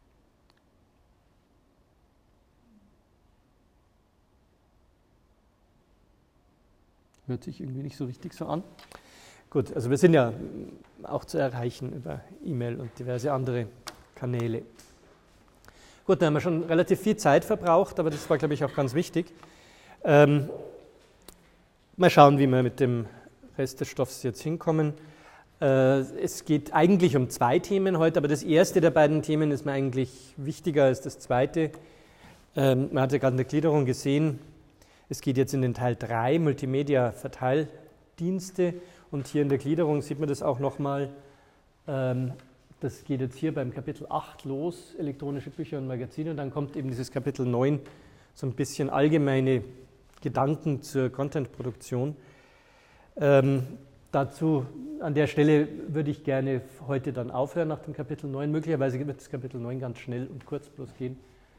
Hört sich irgendwie nicht so richtig so an. Gut, also wir sind ja auch zu erreichen über E-Mail und diverse andere Kanäle. Gut, dann haben wir schon relativ viel Zeit verbraucht, aber das war, glaube ich, auch ganz wichtig. Mal schauen, wie wir mit dem Rest des Stoffs jetzt hinkommen. Es geht eigentlich um 2 Themen heute, aber das erste der beiden Themen ist mir eigentlich wichtiger als das zweite. Man hat ja gerade in der Gliederung gesehen, es geht jetzt in den Teil 3, Multimedia-Verteildienste, und hier in der Gliederung sieht man das auch nochmal. Das geht jetzt hier beim Kapitel 8 los, elektronische Bücher und Magazine, und dann kommt eben dieses Kapitel 9, so ein bisschen allgemeine Gedanken zur Contentproduktion. Dazu an der Stelle würde ich gerne heute dann aufhören nach dem Kapitel 9. Möglicherweise wird das Kapitel 9 ganz schnell und kurz bloß gehen.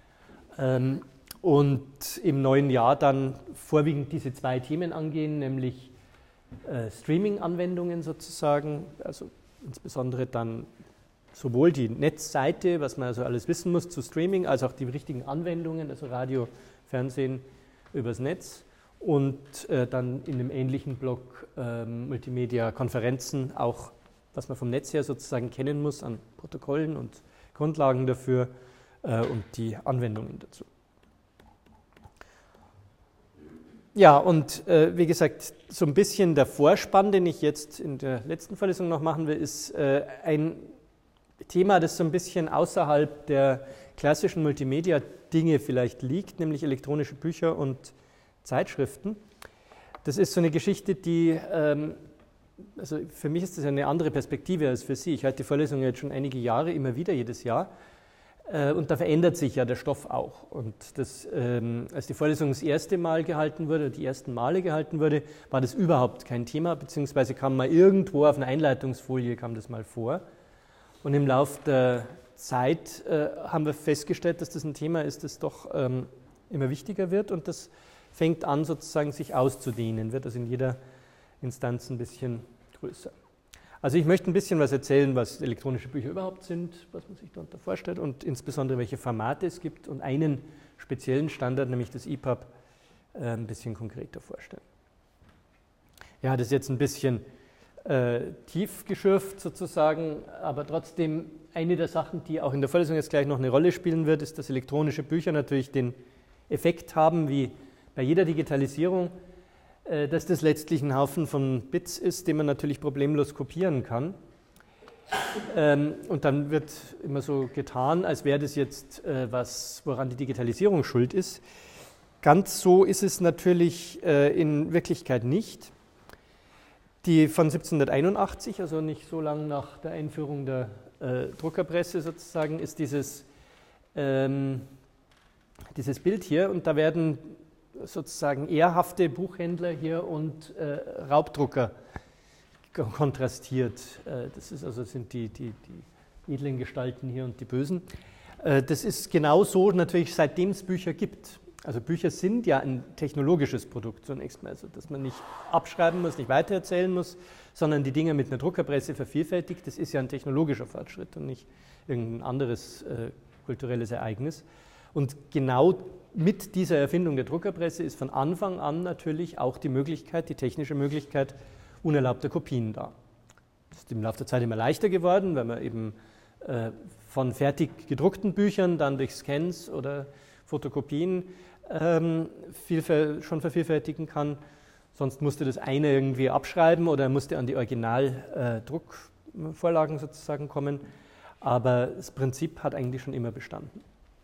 Und im neuen Jahr dann vorwiegend diese 2 Themen angehen, nämlich Streaming-Anwendungen sozusagen, also insbesondere dann sowohl die Netzseite, was man also alles wissen muss zu Streaming, als auch die richtigen Anwendungen, also Radio, Fernsehen übers Netz. Und dann in dem ähnlichen Block Multimedia-Konferenzen auch, was man vom Netz her sozusagen kennen muss an Protokollen und Grundlagen dafür und die Anwendungen dazu. Ja, und wie gesagt, so ein bisschen der Vorspann, den ich jetzt in der letzten Vorlesung noch machen will, ist ein Thema, das so ein bisschen außerhalb der klassischen Multimedia-Dinge vielleicht liegt, nämlich elektronische Bücher und Zeitschriften. Das ist so eine Geschichte, die, also für mich ist das eine andere Perspektive als für Sie. Ich halte die Vorlesungen jetzt schon einige Jahre, immer wieder, jedes Jahr. Und da verändert sich ja der Stoff auch. Und das, als die Vorlesung das erste Mal gehalten wurde, die ersten Male gehalten wurde, war das überhaupt kein Thema, beziehungsweise kam mal irgendwo auf einer Einleitungsfolie kam das mal vor. Und im Laufe der Zeit haben wir festgestellt, dass das ein Thema ist, das doch immer wichtiger wird und das fängt an sozusagen sich auszudehnen, wird also in jeder Instanz ein bisschen größer. Also ich möchte ein bisschen was erzählen, was elektronische Bücher überhaupt sind, was man sich darunter vorstellt und insbesondere welche Formate es gibt und einen speziellen Standard, nämlich das EPUB, ein bisschen konkreter vorstellen. Ja, das ist jetzt ein bisschen tief geschürft sozusagen, aber trotzdem eine der Sachen, die auch in der Vorlesung jetzt gleich noch eine Rolle spielen wird, ist, dass elektronische Bücher natürlich den Effekt haben, wie bei jeder Digitalisierung, dass das letztlich ein Haufen von Bits ist, den man natürlich problemlos kopieren kann. Und dann wird immer so getan, als wäre das jetzt was, woran die Digitalisierung schuld ist. Ganz so ist es natürlich in Wirklichkeit nicht. Die von 1781, also nicht so lange nach der Einführung der Druckerpresse sozusagen, ist dieses Bild hier und da werden sozusagen ehrhafte Buchhändler hier und Raubdrucker kontrastiert. Sind die edlen Gestalten hier und die Bösen. Das ist genau so natürlich, seitdem es Bücher gibt. Also Bücher sind ja ein technologisches Produkt zunächst mal, also dass man nicht abschreiben muss, nicht weitererzählen muss, sondern die Dinge mit einer Druckerpresse vervielfältigt. Das ist ja ein technologischer Fortschritt und nicht irgendein anderes kulturelles Ereignis. Und genau mit dieser Erfindung der Druckerpresse ist von Anfang an natürlich auch die Möglichkeit, die technische Möglichkeit unerlaubter Kopien da. Das ist im Laufe der Zeit immer leichter geworden, weil man eben von fertig gedruckten Büchern dann durch Scans oder Fotokopien schon vervielfältigen kann. Sonst musste das eine irgendwie abschreiben oder musste an die Originaldruckvorlagen sozusagen kommen. Aber das Prinzip hat eigentlich schon immer bestanden.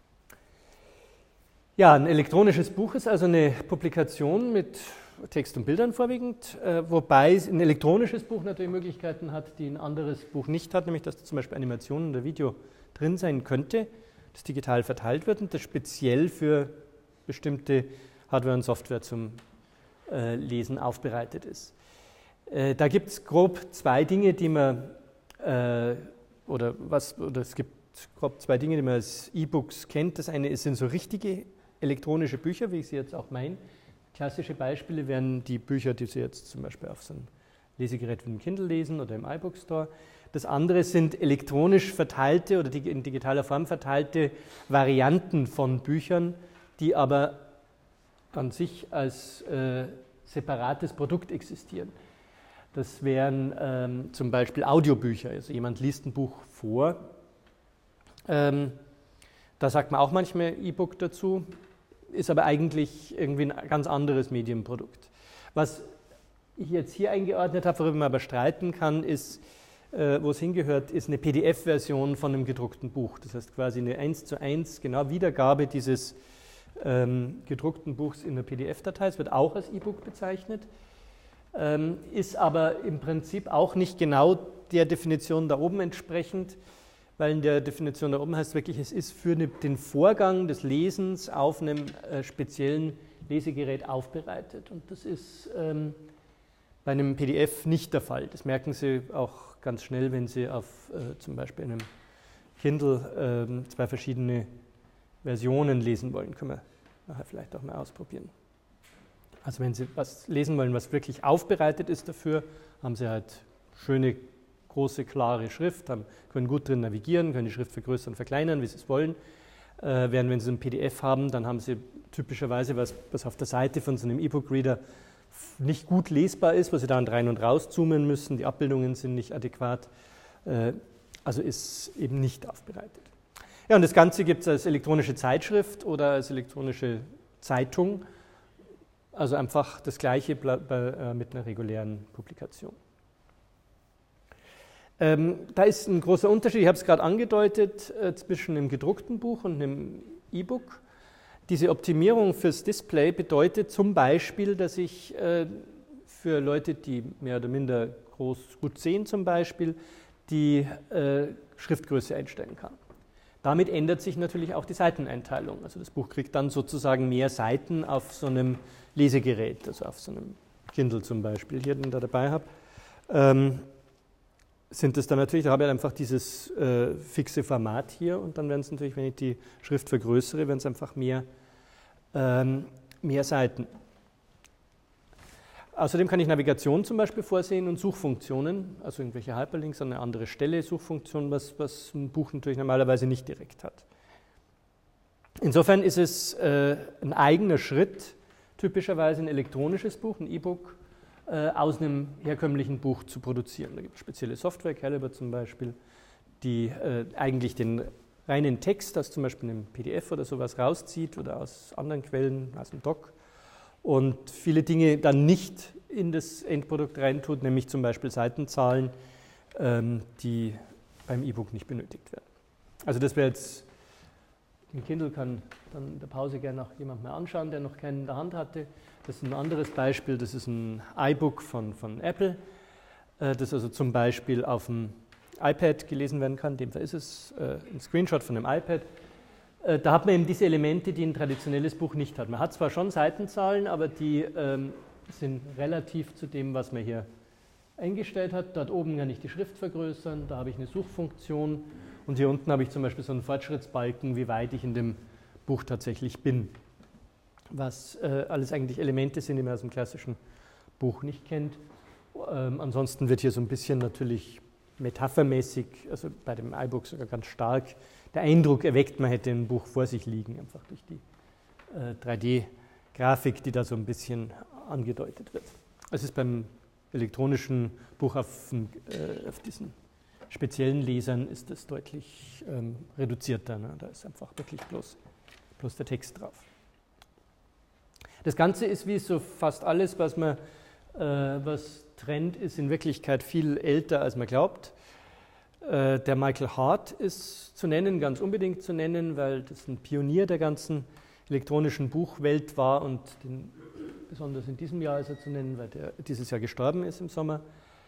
Ja, ein elektronisches Buch ist also eine Publikation mit Text und Bildern vorwiegend, wobei ein elektronisches Buch natürlich Möglichkeiten hat, die ein anderes Buch nicht hat, nämlich dass zum Beispiel Animation oder Video drin sein könnte, das digital verteilt wird und das speziell für bestimmte Hardware und Software zum Lesen aufbereitet ist. Da gibt es grob zwei Dinge, die man es gibt grob zwei Dinge, die man als E-Books kennt. Das eine sind so richtige elektronische Bücher, wie ich sie jetzt auch meine. Klassische Beispiele wären die Bücher, die Sie jetzt zum Beispiel auf so einem Lesegerät wie dem Kindle lesen oder im iBook Store. Das andere sind elektronisch verteilte oder in digitaler Form verteilte Varianten von Büchern, die aber an sich als separates Produkt existieren. Das wären zum Beispiel Audiobücher. Also jemand liest ein Buch vor. Da sagt man auch manchmal E-Book dazu, ist aber eigentlich irgendwie ein ganz anderes Medienprodukt. Was ich jetzt hier eingeordnet habe, worüber man aber streiten kann, ist, wo es hingehört, ist eine PDF-Version von einem gedruckten Buch. Das heißt quasi eine 1:1 genau Wiedergabe dieses gedruckten Buchs in einer PDF-Datei. Es wird auch als E-Book bezeichnet, ist aber im Prinzip auch nicht genau der Definition da oben entsprechend, weil in der Definition da oben heißt wirklich, es ist für den Vorgang des Lesens auf einem speziellen Lesegerät aufbereitet. Und das ist bei einem PDF nicht der Fall. Das merken Sie auch ganz schnell, wenn Sie auf zum Beispiel einem Kindle zwei verschiedene Versionen lesen wollen. Können wir nachher vielleicht auch mal ausprobieren. Also wenn Sie was lesen wollen, was wirklich aufbereitet ist dafür, haben Sie halt schöne, große, klare Schrift, können gut drin navigieren, können die Schrift vergrößern, verkleinern, wie Sie es wollen. Während wenn Sie ein PDF haben, dann haben Sie typischerweise was auf der Seite von so einem E-Book-Reader nicht gut lesbar ist, wo Sie dann rein und raus zoomen müssen, die Abbildungen sind nicht adäquat, also ist eben nicht aufbereitet. Ja, und das Ganze gibt es als elektronische Zeitschrift oder als elektronische Zeitung, also einfach das Gleiche mit einer regulären Publikation. Da ist ein großer Unterschied, ich habe es gerade angedeutet, zwischen einem gedruckten Buch und einem E-Book. Diese Optimierung fürs Display bedeutet zum Beispiel, dass ich für Leute, die mehr oder minder gut sehen zum Beispiel, die Schriftgröße einstellen kann. Damit ändert sich natürlich auch die Seiteneinteilung. Also das Buch kriegt dann sozusagen mehr Seiten auf so einem Lesegerät, also auf so einem Kindle zum Beispiel, hier den ich da dabei habe. Sind es dann natürlich, da habe ich einfach dieses fixe Format hier und dann werden es natürlich, wenn ich die Schrift vergrößere, werden es einfach mehr mehr Seiten. Außerdem kann ich Navigation zum Beispiel vorsehen und Suchfunktionen, also irgendwelche Hyperlinks an eine andere Stelle, Suchfunktionen, was ein Buch natürlich normalerweise nicht direkt hat. Insofern ist es ein eigener Schritt, typischerweise ein elektronisches Buch, ein E-Book, aus einem herkömmlichen Buch zu produzieren. Da gibt es spezielle Software, Calibre zum Beispiel, die eigentlich den reinen Text aus zum Beispiel einem PDF oder sowas rauszieht oder aus anderen Quellen, aus dem Doc, und viele Dinge dann nicht in das Endprodukt reintut, nämlich zum Beispiel Seitenzahlen, die beim E-Book nicht benötigt werden. Also das wäre jetzt, den Kindle kann dann in der Pause gerne noch jemand mal anschauen, der noch keinen in der Hand hatte. Das ist ein anderes Beispiel, das ist ein iBook von Apple, das also zum Beispiel auf dem iPad gelesen werden kann, in dem Fall ist es ein Screenshot von einem iPad. Da hat man eben diese Elemente, die ein traditionelles Buch nicht hat. Man hat zwar schon Seitenzahlen, aber die sind relativ zu dem, was man hier eingestellt hat. Dort oben kann ich die Schrift vergrößern, da habe ich eine Suchfunktion und hier unten habe ich zum Beispiel so einen Fortschrittsbalken, wie weit ich in dem Buch tatsächlich bin. Was alles eigentlich Elemente sind, die man aus dem klassischen Buch nicht kennt. Ansonsten wird hier so ein bisschen natürlich metaphermäßig, also bei dem iBook sogar ganz stark, der Eindruck erweckt, man hätte ein Buch vor sich liegen, einfach durch die 3D-Grafik, die da so ein bisschen angedeutet wird. Es ist beim elektronischen Buch auf diesen speziellen Lesern ist es deutlich reduzierter. Ne? Da ist einfach wirklich bloß der Text drauf. Das Ganze ist wie so fast alles, was Trend ist, in Wirklichkeit viel älter, als man glaubt. Der Michael Hart ist zu nennen, ganz unbedingt zu nennen, weil das ein Pionier der ganzen elektronischen Buchwelt war und besonders in diesem Jahr ist er zu nennen, weil der dieses Jahr gestorben ist im Sommer.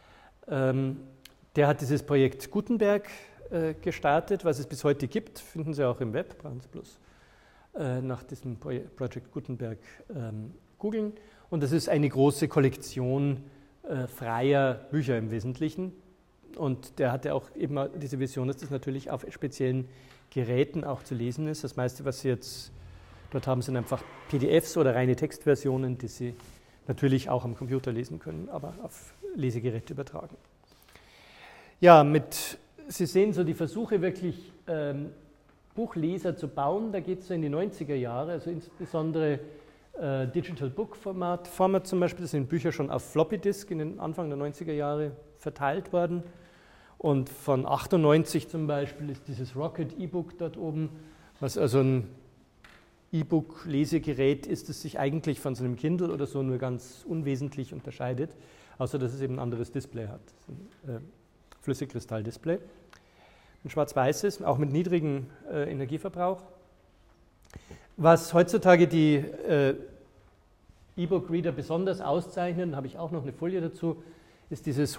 Der hat dieses Projekt Gutenberg gestartet, was es bis heute gibt, finden Sie auch im Web, brauchen Sie bloß nach diesem Project Gutenberg googeln. Und das ist eine große Kollektion freier Bücher im Wesentlichen. Und der hatte auch eben diese Vision, dass das natürlich auf speziellen Geräten auch zu lesen ist. Das meiste, was Sie jetzt dort haben, sind einfach PDFs oder reine Textversionen, die Sie natürlich auch am Computer lesen können, aber auf Lesegeräte übertragen. Ja, Sie sehen so die Versuche wirklich Buchleser zu bauen, da geht es so in die 90er Jahre, also insbesondere Digital Book Format zum Beispiel, das sind Bücher schon auf Floppy Disk in den Anfang der 90er Jahre verteilt worden. Und von 98 zum Beispiel ist dieses Rocket E-Book dort oben, was also ein E-Book-Lesegerät ist, das sich eigentlich von so einem Kindle oder so nur ganz unwesentlich unterscheidet, außer dass es eben ein anderes Display hat. Das ist ein Flüssigkristall-Display. Ein schwarz-weißes, auch mit niedrigem Energieverbrauch. Was heutzutage die E-Book-Reader besonders auszeichnen, habe ich auch noch eine Folie dazu, ist dieses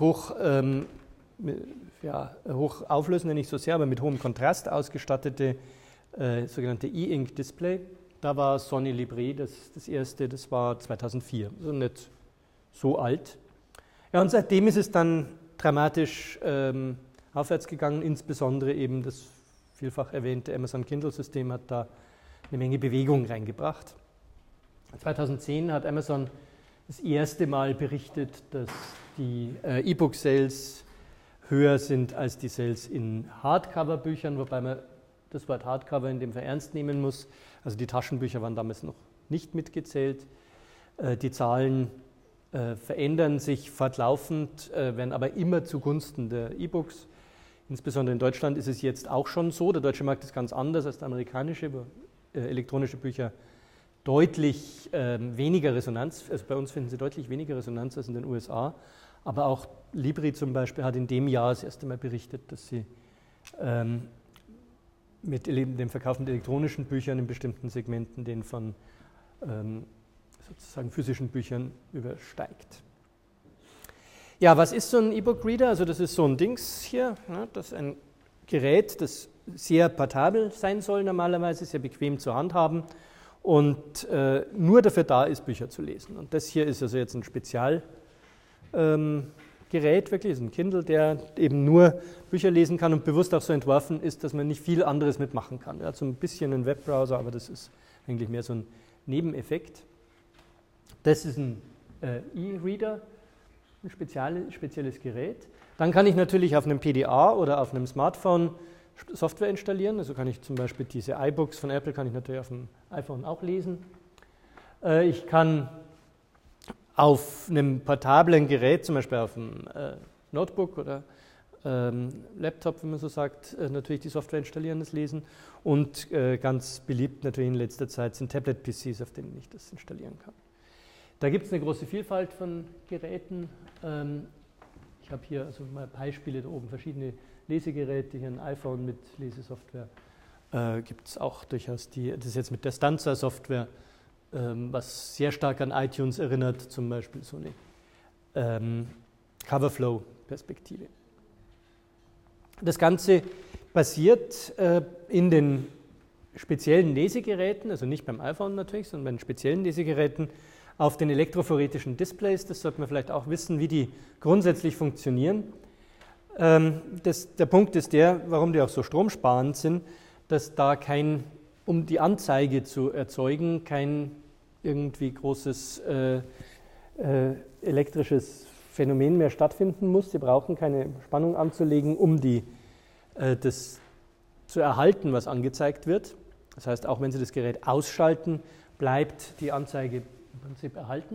hochauflösende, nicht so sehr, aber mit hohem Kontrast ausgestattete sogenannte E-Ink-Display. Da war Sony Libre das erste, das war 2004, also nicht so alt. Ja, und seitdem ist es dann dramatisch aufwärts gegangen, insbesondere eben das vielfach erwähnte Amazon Kindle-System hat da eine Menge Bewegung reingebracht. 2010 hat Amazon das erste Mal berichtet, dass die E-Book-Sales höher sind als die Sales in Hardcover-Büchern, wobei man das Wort Hardcover in dem Fall ernst nehmen muss. Also die Taschenbücher waren damals noch nicht mitgezählt. Die Zahlen verändern sich fortlaufend, werden aber immer zugunsten der E-Books. Insbesondere in Deutschland ist es jetzt auch schon so. Der deutsche Markt ist ganz anders als der amerikanische, wo elektronische Bücher deutlich weniger Resonanz, also bei uns finden sie deutlich weniger Resonanz als in den USA. Aber auch Libri zum Beispiel hat in dem Jahr das erste Mal berichtet, dass sie mit dem Verkauf von elektronischen Büchern in bestimmten Segmenten den von sozusagen physischen Büchern übersteigt. Ja, was ist so ein E-Book-Reader? Also das ist so ein Dings hier, ne? Das ist ein Gerät, das sehr portabel sein soll normalerweise, sehr bequem zu handhaben und nur dafür da ist, Bücher zu lesen. Und das hier ist also jetzt ein Spezialgerät, wirklich, ist ein Kindle, der eben nur Bücher lesen kann und bewusst auch so entworfen ist, dass man nicht viel anderes mitmachen kann. Er hat so ein bisschen einen Webbrowser, aber das ist eigentlich mehr so ein Nebeneffekt. Das ist ein E-Reader, ein spezielles Gerät. Dann kann ich natürlich auf einem PDA oder auf einem Smartphone Software installieren. Also kann ich zum Beispiel diese iBooks von Apple kann ich natürlich auf dem iPhone auch lesen. Ich kann auf einem portablen Gerät, zum Beispiel auf einem Notebook oder Laptop, wenn man so sagt, natürlich die Software installieren, das lesen. Und ganz beliebt natürlich in letzter Zeit sind Tablet-PCs, auf denen ich das installieren kann. Da gibt es eine große Vielfalt von Geräten. Ich habe hier also mal Beispiele da oben, verschiedene Lesegeräte, hier ein iPhone mit Lesesoftware. Gibt es auch durchaus das ist jetzt mit der Stanza-Software, was sehr stark an iTunes erinnert, zum Beispiel so eine Coverflow-Perspektive. Das Ganze basiert in den speziellen Lesegeräten, also nicht beim iPhone natürlich, sondern bei den speziellen Lesegeräten, auf den elektrophoretischen Displays. Das sollte man vielleicht auch wissen, wie die grundsätzlich funktionieren. Der Punkt ist der, warum die auch so stromsparend sind, dass da um die Anzeige zu erzeugen, kein irgendwie großes elektrisches Phänomen mehr stattfinden muss. Sie brauchen keine Spannung anzulegen, um das zu erhalten, was angezeigt wird. Das heißt, auch wenn Sie das Gerät ausschalten, bleibt die Anzeige im Prinzip erhalten.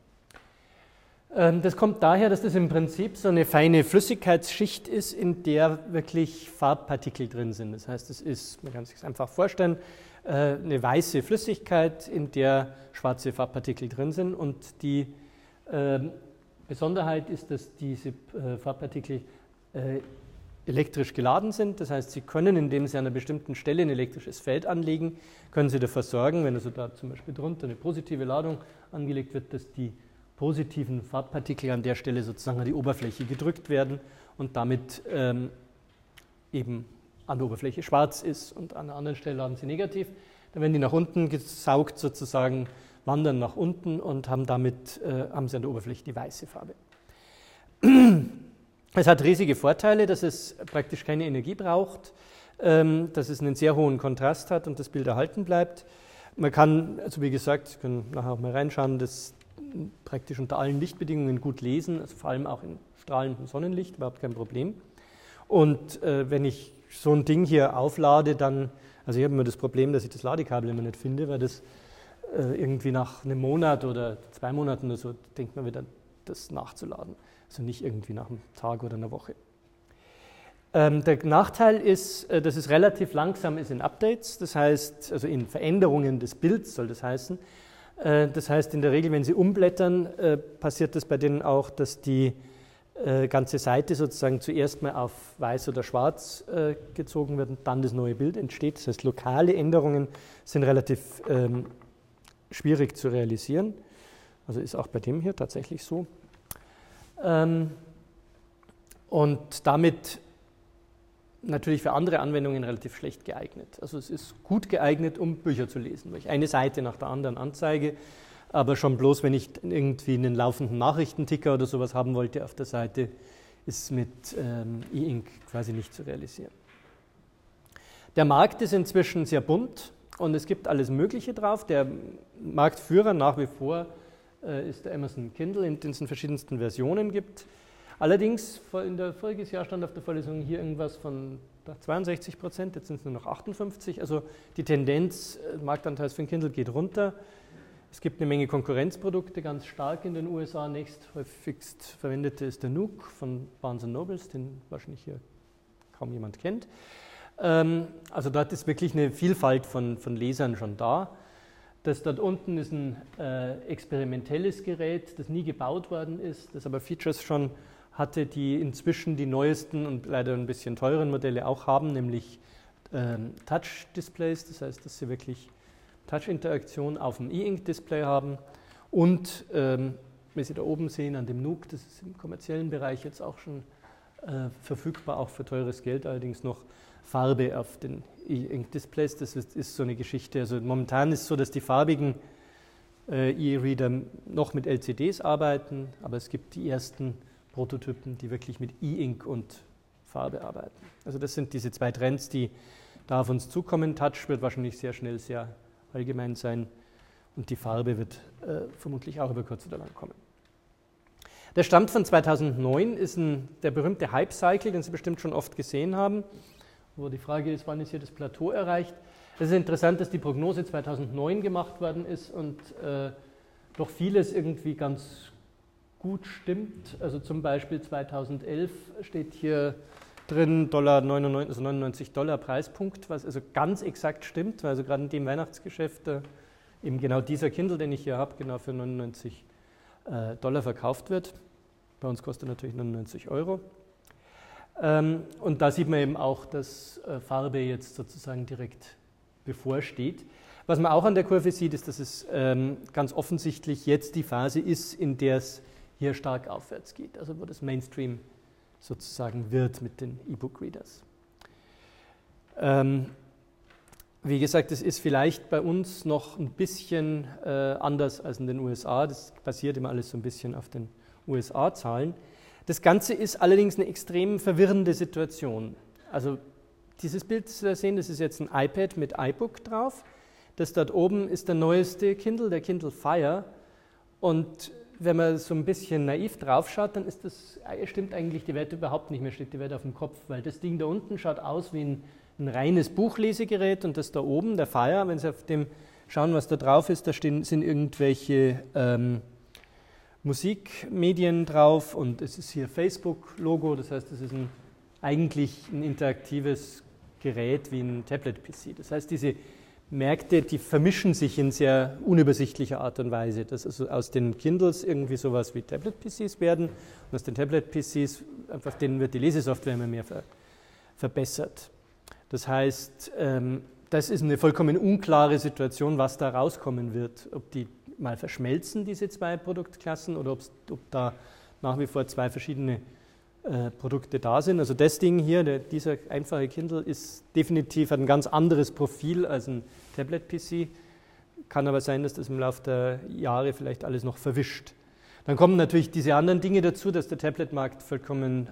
Das kommt daher, dass das im Prinzip so eine feine Flüssigkeitsschicht ist, in der wirklich Farbpartikel drin sind. Das heißt, es ist, man kann sich das einfach vorstellen, eine weiße Flüssigkeit, in der schwarze Farbpartikel drin sind. Und die Besonderheit ist, dass diese Farbpartikel elektrisch geladen sind. Das heißt, Sie können, indem Sie an einer bestimmten Stelle ein elektrisches Feld anlegen, können Sie dafür sorgen, wenn also da zum Beispiel drunter eine positive Ladung angelegt wird, dass die positiven Farbpartikel an der Stelle sozusagen an die Oberfläche gedrückt werden und damit eben an der Oberfläche schwarz ist und an der anderen Stelle laden sie negativ. Dann werden die nach unten gesaugt sozusagen, wandern nach unten und haben sie an der Oberfläche die weiße Farbe. Es hat riesige Vorteile, dass es praktisch keine Energie braucht, dass es einen sehr hohen Kontrast hat und das Bild erhalten bleibt. Man kann, also wie gesagt, Sie können nachher auch mal reinschauen, das praktisch unter allen Lichtbedingungen gut lesen, also vor allem auch in strahlendem Sonnenlicht, überhaupt kein Problem. Und wenn ich so ein Ding hier auflade, dann, also ich habe immer das Problem, dass ich das Ladekabel immer nicht finde, weil das irgendwie nach einem Monat oder 2 Monaten oder so denkt man wieder, das nachzuladen. Also nicht irgendwie nach einem Tag oder einer Woche. Der Nachteil ist, dass es relativ langsam ist in Updates, das heißt, also in Veränderungen des Bilds soll das heißen. Das heißt, in der Regel, wenn Sie umblättern, passiert das bei denen auch, dass die ganze Seite sozusagen zuerst mal auf weiß oder schwarz gezogen wird und dann das neue Bild entsteht. Das heißt, lokale Änderungen sind relativ schwierig zu realisieren. Also ist auch bei dem hier tatsächlich so. Und damit natürlich für andere Anwendungen relativ schlecht geeignet. Also es ist gut geeignet, um Bücher zu lesen, weil ich eine Seite nach der anderen anzeige, aber schon bloß, wenn ich irgendwie einen laufenden Nachrichtenticker oder sowas haben wollte auf der Seite, ist mit E-Ink quasi nicht zu realisieren. Der Markt ist inzwischen sehr bunt und es gibt alles Mögliche drauf. Der Marktführer nach wie vor ist der Amazon Kindle, in dem es in verschiedensten Versionen gibt. Allerdings, voriges Jahr stand auf der Vorlesung hier irgendwas von 62%, jetzt sind es nur noch 58%. Also die Tendenz, Marktanteils für den Kindle geht runter. Es gibt eine Menge Konkurrenzprodukte, ganz stark in den USA. Nächsthäufigst verwendete ist der Nook von Barnes & Noble, den wahrscheinlich hier kaum jemand kennt. Also dort ist wirklich eine Vielfalt von Lesern schon da. Das dort unten ist ein experimentelles Gerät, das nie gebaut worden ist, das aber Features schon hatte, die inzwischen die neuesten und leider ein bisschen teuren Modelle auch haben, nämlich Touch-Displays, das heißt, dass sie wirklich Touch-Interaktion auf dem E-Ink-Display haben und, wie Sie da oben sehen, an dem Nook, das ist im kommerziellen Bereich jetzt auch schon verfügbar, auch für teures Geld, allerdings noch Farbe auf den E-Ink-Displays. Das ist so eine Geschichte. Also momentan ist es so, dass die farbigen E-Reader noch mit LCDs arbeiten, aber es gibt die ersten Prototypen, die wirklich mit E-Ink und Farbe arbeiten. Also das sind diese 2 Trends, die da auf uns zukommen. Touch wird wahrscheinlich sehr schnell sehr allgemein sein Und die Farbe wird vermutlich auch über kurz oder lang kommen. Der stammt von 2009, ist der berühmte Hype-Cycle, den Sie bestimmt schon oft gesehen haben, wo die Frage ist, wann ist hier das Plateau erreicht. Es ist interessant, dass die Prognose 2009 gemacht worden ist und doch vieles irgendwie ganz gut stimmt. Also zum Beispiel 2011 steht hier drin $99 Preispunkt, was also ganz exakt stimmt, weil also gerade in dem Weihnachtsgeschäft eben genau dieser Kindle, den ich hier habe, genau für $99 verkauft wird. Bei uns kostet er natürlich 99 €. Und da sieht man eben auch, dass Farbe jetzt sozusagen direkt bevorsteht. Was man auch an der Kurve sieht, ist, dass es ganz offensichtlich jetzt die Phase ist, in der es hier stark aufwärts geht, also wo das Mainstream sozusagen wird mit den E-Book-Readers. Wie gesagt, es ist vielleicht bei uns noch ein bisschen anders als in den USA. Das basiert immer alles so ein bisschen auf den USA-Zahlen. Das Ganze ist allerdings eine extrem verwirrende Situation. Also dieses Bild, das Sie sehen, das ist jetzt ein iPad mit iBook drauf. Das dort oben ist der neueste Kindle, der Kindle Fire. Und wenn man so ein bisschen naiv drauf schaut, dann stimmt eigentlich die Welt überhaupt nicht mehr, steht die Welt auf dem Kopf, weil das Ding da unten schaut aus wie ein reines Buchlesegerät und das da oben, der Fire, wenn Sie auf dem schauen, was da drauf ist, da sind irgendwelche Musikmedien drauf und es ist hier Facebook-Logo, das heißt, es ist eigentlich ein interaktives Gerät wie ein Tablet-PC. Das heißt, diese Märkte, die vermischen sich in sehr unübersichtlicher Art und Weise, dass also aus den Kindles irgendwie sowas wie Tablet-PCs werden und aus den Tablet-PCs, einfach denen wird die Lesesoftware immer mehr verbessert. Das heißt, das ist eine vollkommen unklare Situation, was da rauskommen wird, ob die mal verschmelzen, diese zwei Produktklassen, oder ob da nach wie vor zwei verschiedene Produkte da sind. Also das Ding hier, dieser einfache Kindle, ist definitiv ein ganz anderes Profil als ein Tablet-PC. Kann aber sein, dass das im Laufe der Jahre vielleicht alles noch verwischt. Dann kommen natürlich diese anderen Dinge dazu, dass der Tablet-Markt vollkommen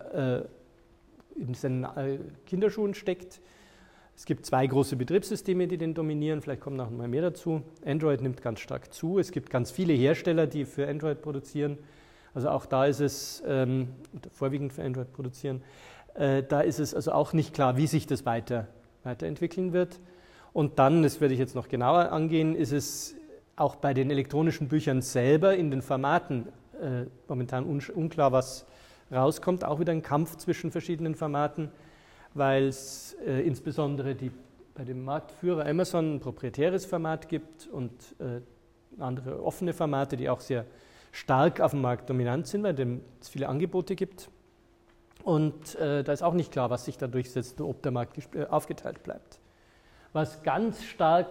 in seinen Kinderschuhen steckt. Es gibt zwei große Betriebssysteme, die den dominieren, vielleicht kommen noch mal mehr dazu. Android nimmt ganz stark zu. Es gibt ganz viele Hersteller, die für Android produzieren. Also auch da ist es, vorwiegend für Android produzieren, da ist es also auch nicht klar, wie sich das weiterentwickeln wird. Und dann, das werde ich jetzt noch genauer angehen, ist es auch bei den elektronischen Büchern selber in den Formaten momentan unklar, was rauskommt. Auch wieder ein Kampf zwischen verschiedenen Formaten, weil es insbesondere bei dem Marktführer Amazon ein proprietäres Format gibt und andere offene Formate, die auch sehr stark auf dem Markt dominant sind, weil es viele Angebote gibt. Und da ist auch nicht klar, was sich da durchsetzt, ob der Markt aufgeteilt bleibt. Was ganz stark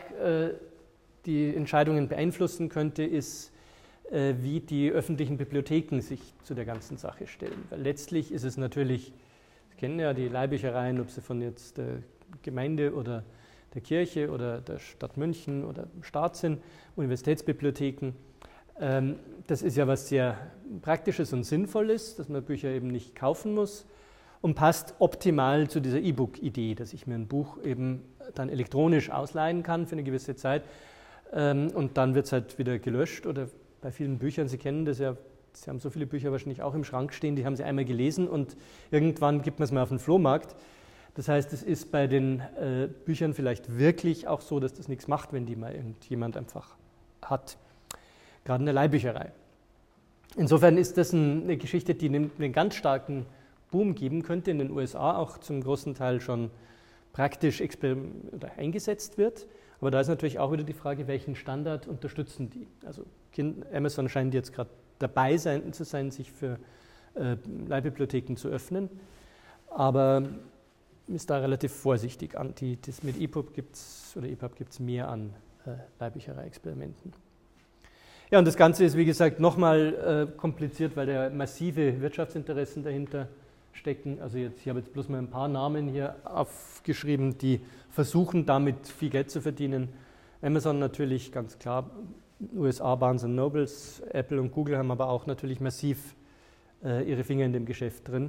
die Entscheidungen beeinflussen könnte, ist, wie die öffentlichen Bibliotheken sich zu der ganzen Sache stellen. Weil letztlich ist es natürlich, Sie kennen ja die Leihbüchereien, ob sie von jetzt der Gemeinde oder der Kirche oder der Stadt München oder dem Staat sind, Universitätsbibliotheken. Das ist ja was sehr Praktisches und Sinnvolles, dass man Bücher eben nicht kaufen muss und passt optimal zu dieser E-Book-Idee, dass ich mir ein Buch eben dann elektronisch ausleihen kann für eine gewisse Zeit und dann wird es halt wieder gelöscht oder bei vielen Büchern, Sie kennen das ja, Sie haben so viele Bücher wahrscheinlich auch im Schrank stehen, die haben Sie einmal gelesen und irgendwann gibt man es mal auf den Flohmarkt. Das heißt, es ist bei den Büchern vielleicht wirklich auch so, dass das nichts macht, wenn die mal irgendjemand einfach hat. Gerade in der Leihbücherei. Insofern ist das eine Geschichte, die einen ganz starken Boom geben könnte, in den USA auch zum großen Teil schon praktisch eingesetzt wird. Aber da ist natürlich auch wieder die Frage, welchen Standard unterstützen die? Also Amazon scheint jetzt gerade dabei zu sein, sich für Leihbibliotheken zu öffnen, aber ist da relativ vorsichtig. Mit EPUB gibt es mehr an Leihbücherei-Experimenten. Ja, und das Ganze ist, wie gesagt, nochmal kompliziert, weil da massive Wirtschaftsinteressen dahinter stecken. Also ich habe jetzt bloß mal ein paar Namen hier aufgeschrieben, die versuchen, damit viel Geld zu verdienen. Amazon natürlich, ganz klar, USA, Barnes & Nobles, Apple und Google haben aber auch natürlich massiv ihre Finger in dem Geschäft drin.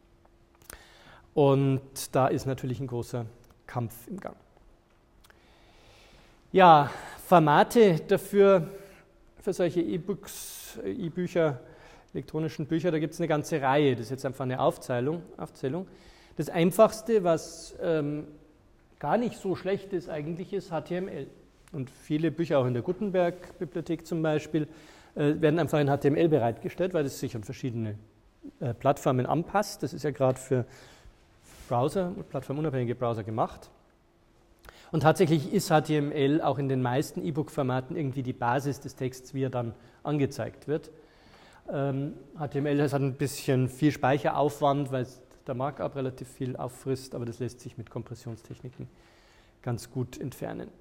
Und da ist natürlich ein großer Kampf im Gang. Ja, Formate dafür, für solche E-Books, E-Bücher, elektronischen Bücher, da gibt es eine ganze Reihe. Das ist jetzt einfach eine Aufzählung. Das Einfachste, was gar nicht so schlecht ist eigentlich, ist HTML. Und viele Bücher, auch in der Gutenberg-Bibliothek zum Beispiel, werden einfach in HTML bereitgestellt, weil es sich an verschiedene Plattformen anpasst. Das ist ja gerade für Browser, plattformunabhängige Browser gemacht. Und tatsächlich ist HTML auch in den meisten E-Book-Formaten irgendwie die Basis des Texts, wie er dann angezeigt wird. HTML hat ein bisschen viel Speicheraufwand, weil der Markup relativ viel auffrisst, aber das lässt sich mit Kompressionstechniken ganz gut entfernen.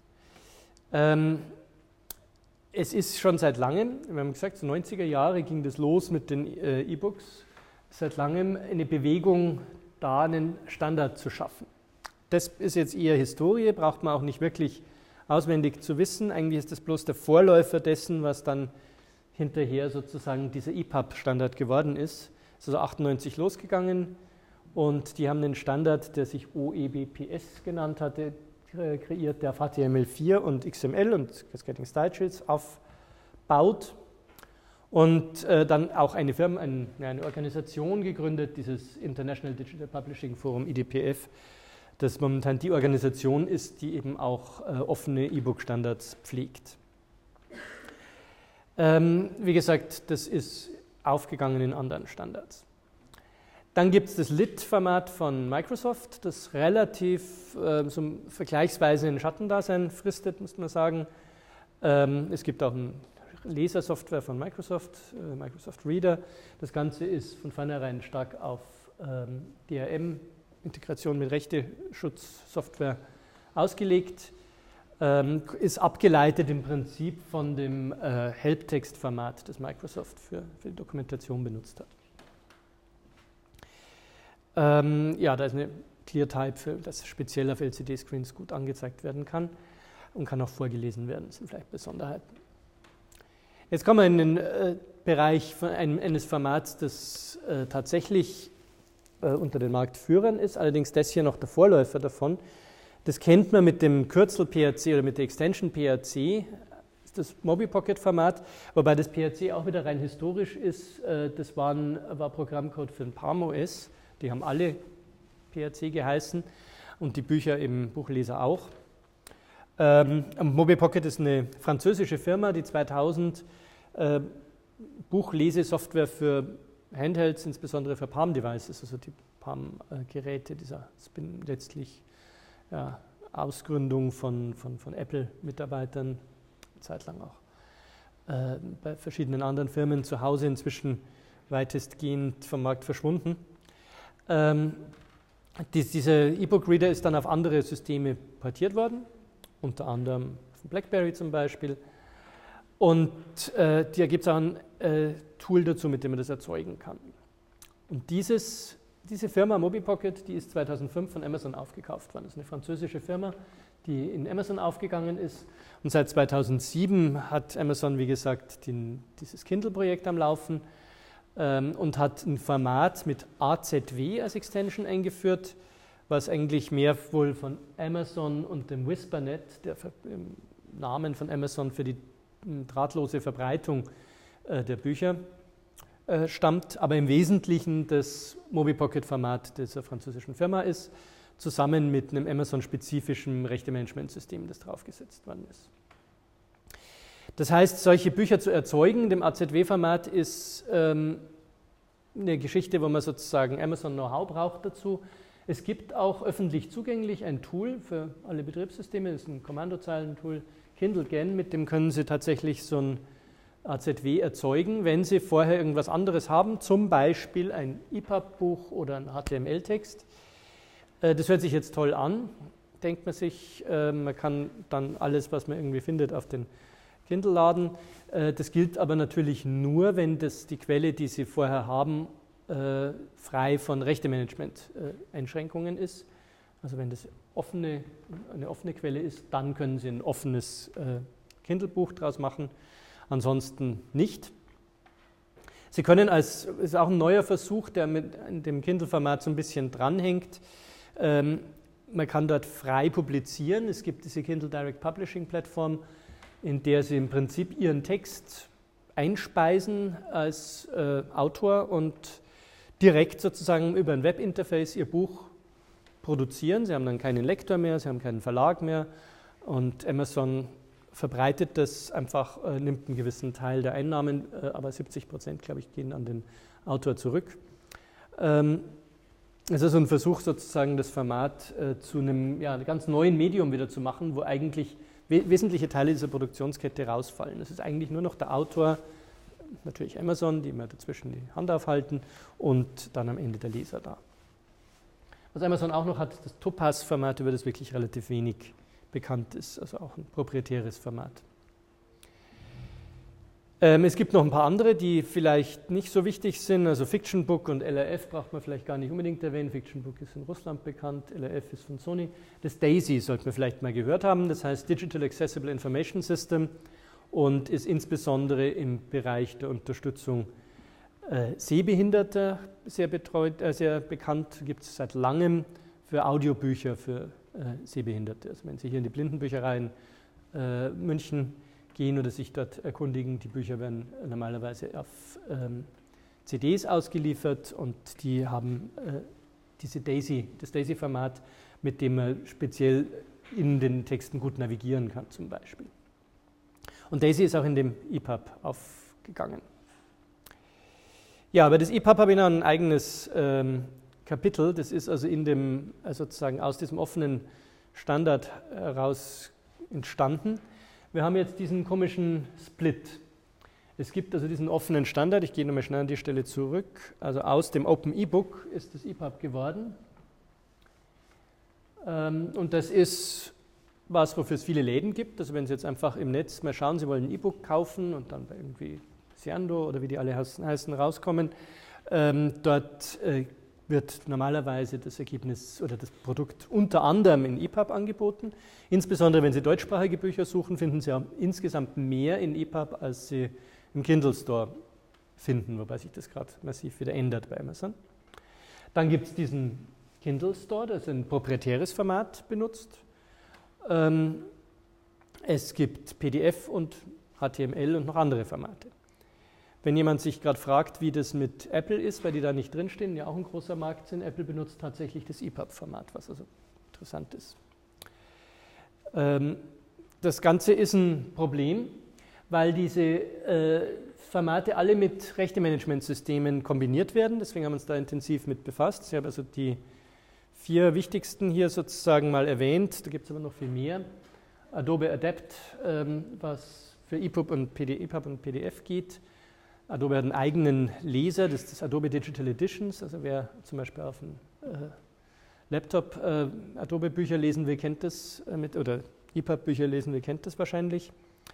Es ist schon seit langem, wir haben gesagt, so 90er Jahre ging das los mit den E-Books, seit langem eine Bewegung, da einen Standard zu schaffen. Das ist jetzt eher Historie, braucht man auch nicht wirklich auswendig zu wissen. Eigentlich ist das bloß der Vorläufer dessen, was dann hinterher sozusagen dieser EPUB-Standard geworden ist. Es ist also 98 losgegangen und die haben einen Standard, der sich OEBPS genannt hatte, kreiert, der auf HTML4 und XML und Cascading Style Sheets aufbaut und dann auch eine Firma, eine Organisation gegründet, dieses International Digital Publishing Forum, IDPF, das momentan die Organisation ist, die eben auch offene E-Book-Standards pflegt. Wie gesagt, das ist aufgegangen in anderen Standards. Dann gibt es das Lit-Format von Microsoft, das relativ so vergleichsweise ein Schattendasein fristet, muss man sagen. Es gibt auch eine Lesersoftware von Microsoft, Microsoft Reader. Das Ganze ist von vornherein stark auf DRM, Integration mit Rechteschutzsoftware, ausgelegt. Ist abgeleitet im Prinzip von dem Helptext-Format, das Microsoft für die Dokumentation benutzt hat. Ja, da ist eine ClearType, das speziell auf LCD-Screens gut angezeigt werden kann und kann auch vorgelesen werden. Das sind vielleicht Besonderheiten. Jetzt kommen wir in den Bereich eines Formats, das tatsächlich unter den Marktführern ist, allerdings das hier noch der Vorläufer davon. Das kennt man mit dem Kürzel PHC oder mit der Extension PHC, das MobiPocket-Format, wobei das PHC auch wieder rein historisch ist. Das war Programmcode für ein Palm OS, die haben alle PHC geheißen und die Bücher im Buchleser auch. MobiPocket ist eine französische Firma, die 2000 Buchlesesoftware für Handhelds, insbesondere für Palm-Devices, also die Palm-Geräte, dieser letztlich Ausgründung von Apple-Mitarbeitern, eine Zeit lang auch bei verschiedenen anderen Firmen zu Hause inzwischen weitestgehend vom Markt verschwunden. Dieser E-Book-Reader ist dann auf andere Systeme portiert worden, unter anderem von BlackBerry zum Beispiel. Und da gibt es auch ein Tool dazu, mit dem man das erzeugen kann. Und diese Firma MobiPocket, die ist 2005 von Amazon aufgekauft worden. Das ist eine französische Firma, die in Amazon aufgegangen ist. Und seit 2007 hat Amazon, wie gesagt, dieses Kindle-Projekt am Laufen und hat ein Format mit AZW als Extension eingeführt, was eigentlich mehr wohl von Amazon und dem WhisperNet, der Namen von Amazon für die drahtlose Verbreitung der Bücher, stammt, aber im Wesentlichen das MobiPocket-Format dieser französischen Firma ist, zusammen mit einem Amazon-spezifischen Rechte-Management-System, das draufgesetzt worden ist. Das heißt, solche Bücher zu erzeugen, dem AZW-Format, ist eine Geschichte, wo man sozusagen Amazon-Know-how braucht dazu. Es gibt auch öffentlich zugänglich ein Tool für alle Betriebssysteme, das ist ein Kommandozeilen-Tool, KindleGen, mit dem können Sie tatsächlich so ein AZW erzeugen, wenn Sie vorher irgendwas anderes haben, zum Beispiel ein EPUB-Buch oder ein HTML-Text. Das hört sich jetzt toll an, denkt man sich, man kann dann alles, was man irgendwie findet, auf den Kindle laden. Das gilt aber natürlich nur, wenn die Quelle, die Sie vorher haben, frei von Rechtemanagement-Einschränkungen ist. Also wenn das eine offene Quelle ist, dann können Sie ein offenes Kindle-Buch daraus machen. Ansonsten nicht. Sie können es ist auch ein neuer Versuch, der mit dem Kindle-Format so ein bisschen dranhängt, man kann dort frei publizieren. Es gibt diese Kindle Direct Publishing Plattform, in der Sie im Prinzip Ihren Text einspeisen als Autor und direkt sozusagen über ein Webinterface Ihr Buch produzieren. Sie haben dann keinen Lektor mehr, Sie haben keinen Verlag mehr und Amazon verbreitet das einfach, nimmt einen gewissen Teil der Einnahmen, aber 70%, glaube ich, gehen an den Autor zurück. Es ist so ein Versuch sozusagen, das Format zu einem ganz neuen Medium wieder zu machen, wo eigentlich wesentliche Teile dieser Produktionskette rausfallen. Es ist eigentlich nur noch der Autor, natürlich Amazon, die immer dazwischen die Hand aufhalten, und dann am Ende der Leser da. Was Amazon auch noch hat, das Topaz-Format, über das wirklich relativ wenig bekannt ist, also auch ein proprietäres Format. Es gibt noch ein paar andere, die vielleicht nicht so wichtig sind, also Fiction Book und LRF braucht man vielleicht gar nicht unbedingt erwähnen. Fiction Book ist in Russland bekannt, LRF ist von Sony. Das DAISY sollte man vielleicht mal gehört haben, das heißt Digital Accessible Information System und ist insbesondere im Bereich der Unterstützung Sehbehinderter sehr bekannt, gibt es seit langem für Audiobücher für Sehbehinderte. Also wenn Sie hier in die Blindenbücherei in München gehen oder sich dort erkundigen, die Bücher werden normalerweise auf CDs ausgeliefert und die haben das DAISY-Format, mit dem man speziell in den Texten gut navigieren kann zum Beispiel. Und DAISY ist auch in dem EPUB aufgegangen. Ja, aber das EPUB habe ich noch ein eigenes Kapitel, das ist also sozusagen aus diesem offenen Standard heraus entstanden. Wir haben jetzt diesen komischen Split. Es gibt also diesen offenen Standard, ich gehe nochmal schnell an die Stelle zurück, also aus dem Open E-Book ist das EPUB geworden. Und das ist was, wofür es viele Läden gibt. Also wenn Sie jetzt einfach im Netz mal schauen, Sie wollen ein E-Book kaufen und dann bei irgendwie Seando oder wie die alle heißen rauskommen, dort wird normalerweise das Ergebnis oder das Produkt unter anderem in EPUB angeboten. Insbesondere wenn Sie deutschsprachige Bücher suchen, finden Sie insgesamt mehr in EPUB, als Sie im Kindle Store finden, wobei sich das gerade massiv wieder ändert bei Amazon. Dann gibt es diesen Kindle Store, das ein proprietäres Format benutzt. Es gibt PDF und HTML und noch andere Formate. Wenn jemand sich gerade fragt, wie das mit Apple ist, weil die da nicht drinstehen, ja auch ein großer Markt sind, Apple benutzt tatsächlich das EPUB-Format, was also interessant ist. Das Ganze ist ein Problem, weil diese Formate alle mit Rechte-Management-Systemen kombiniert werden, deswegen haben wir uns da intensiv mit befasst. Ich habe also die 4 wichtigsten hier sozusagen mal erwähnt, da gibt es aber noch viel mehr. Adobe Adapt, was für EPUB und PDF geht. Adobe hat einen eigenen Leser, das ist das Adobe Digital Editions, also wer zum Beispiel auf einem Laptop Adobe-Bücher lesen will, kennt das, oder EPUB-Bücher lesen will, kennt das wahrscheinlich.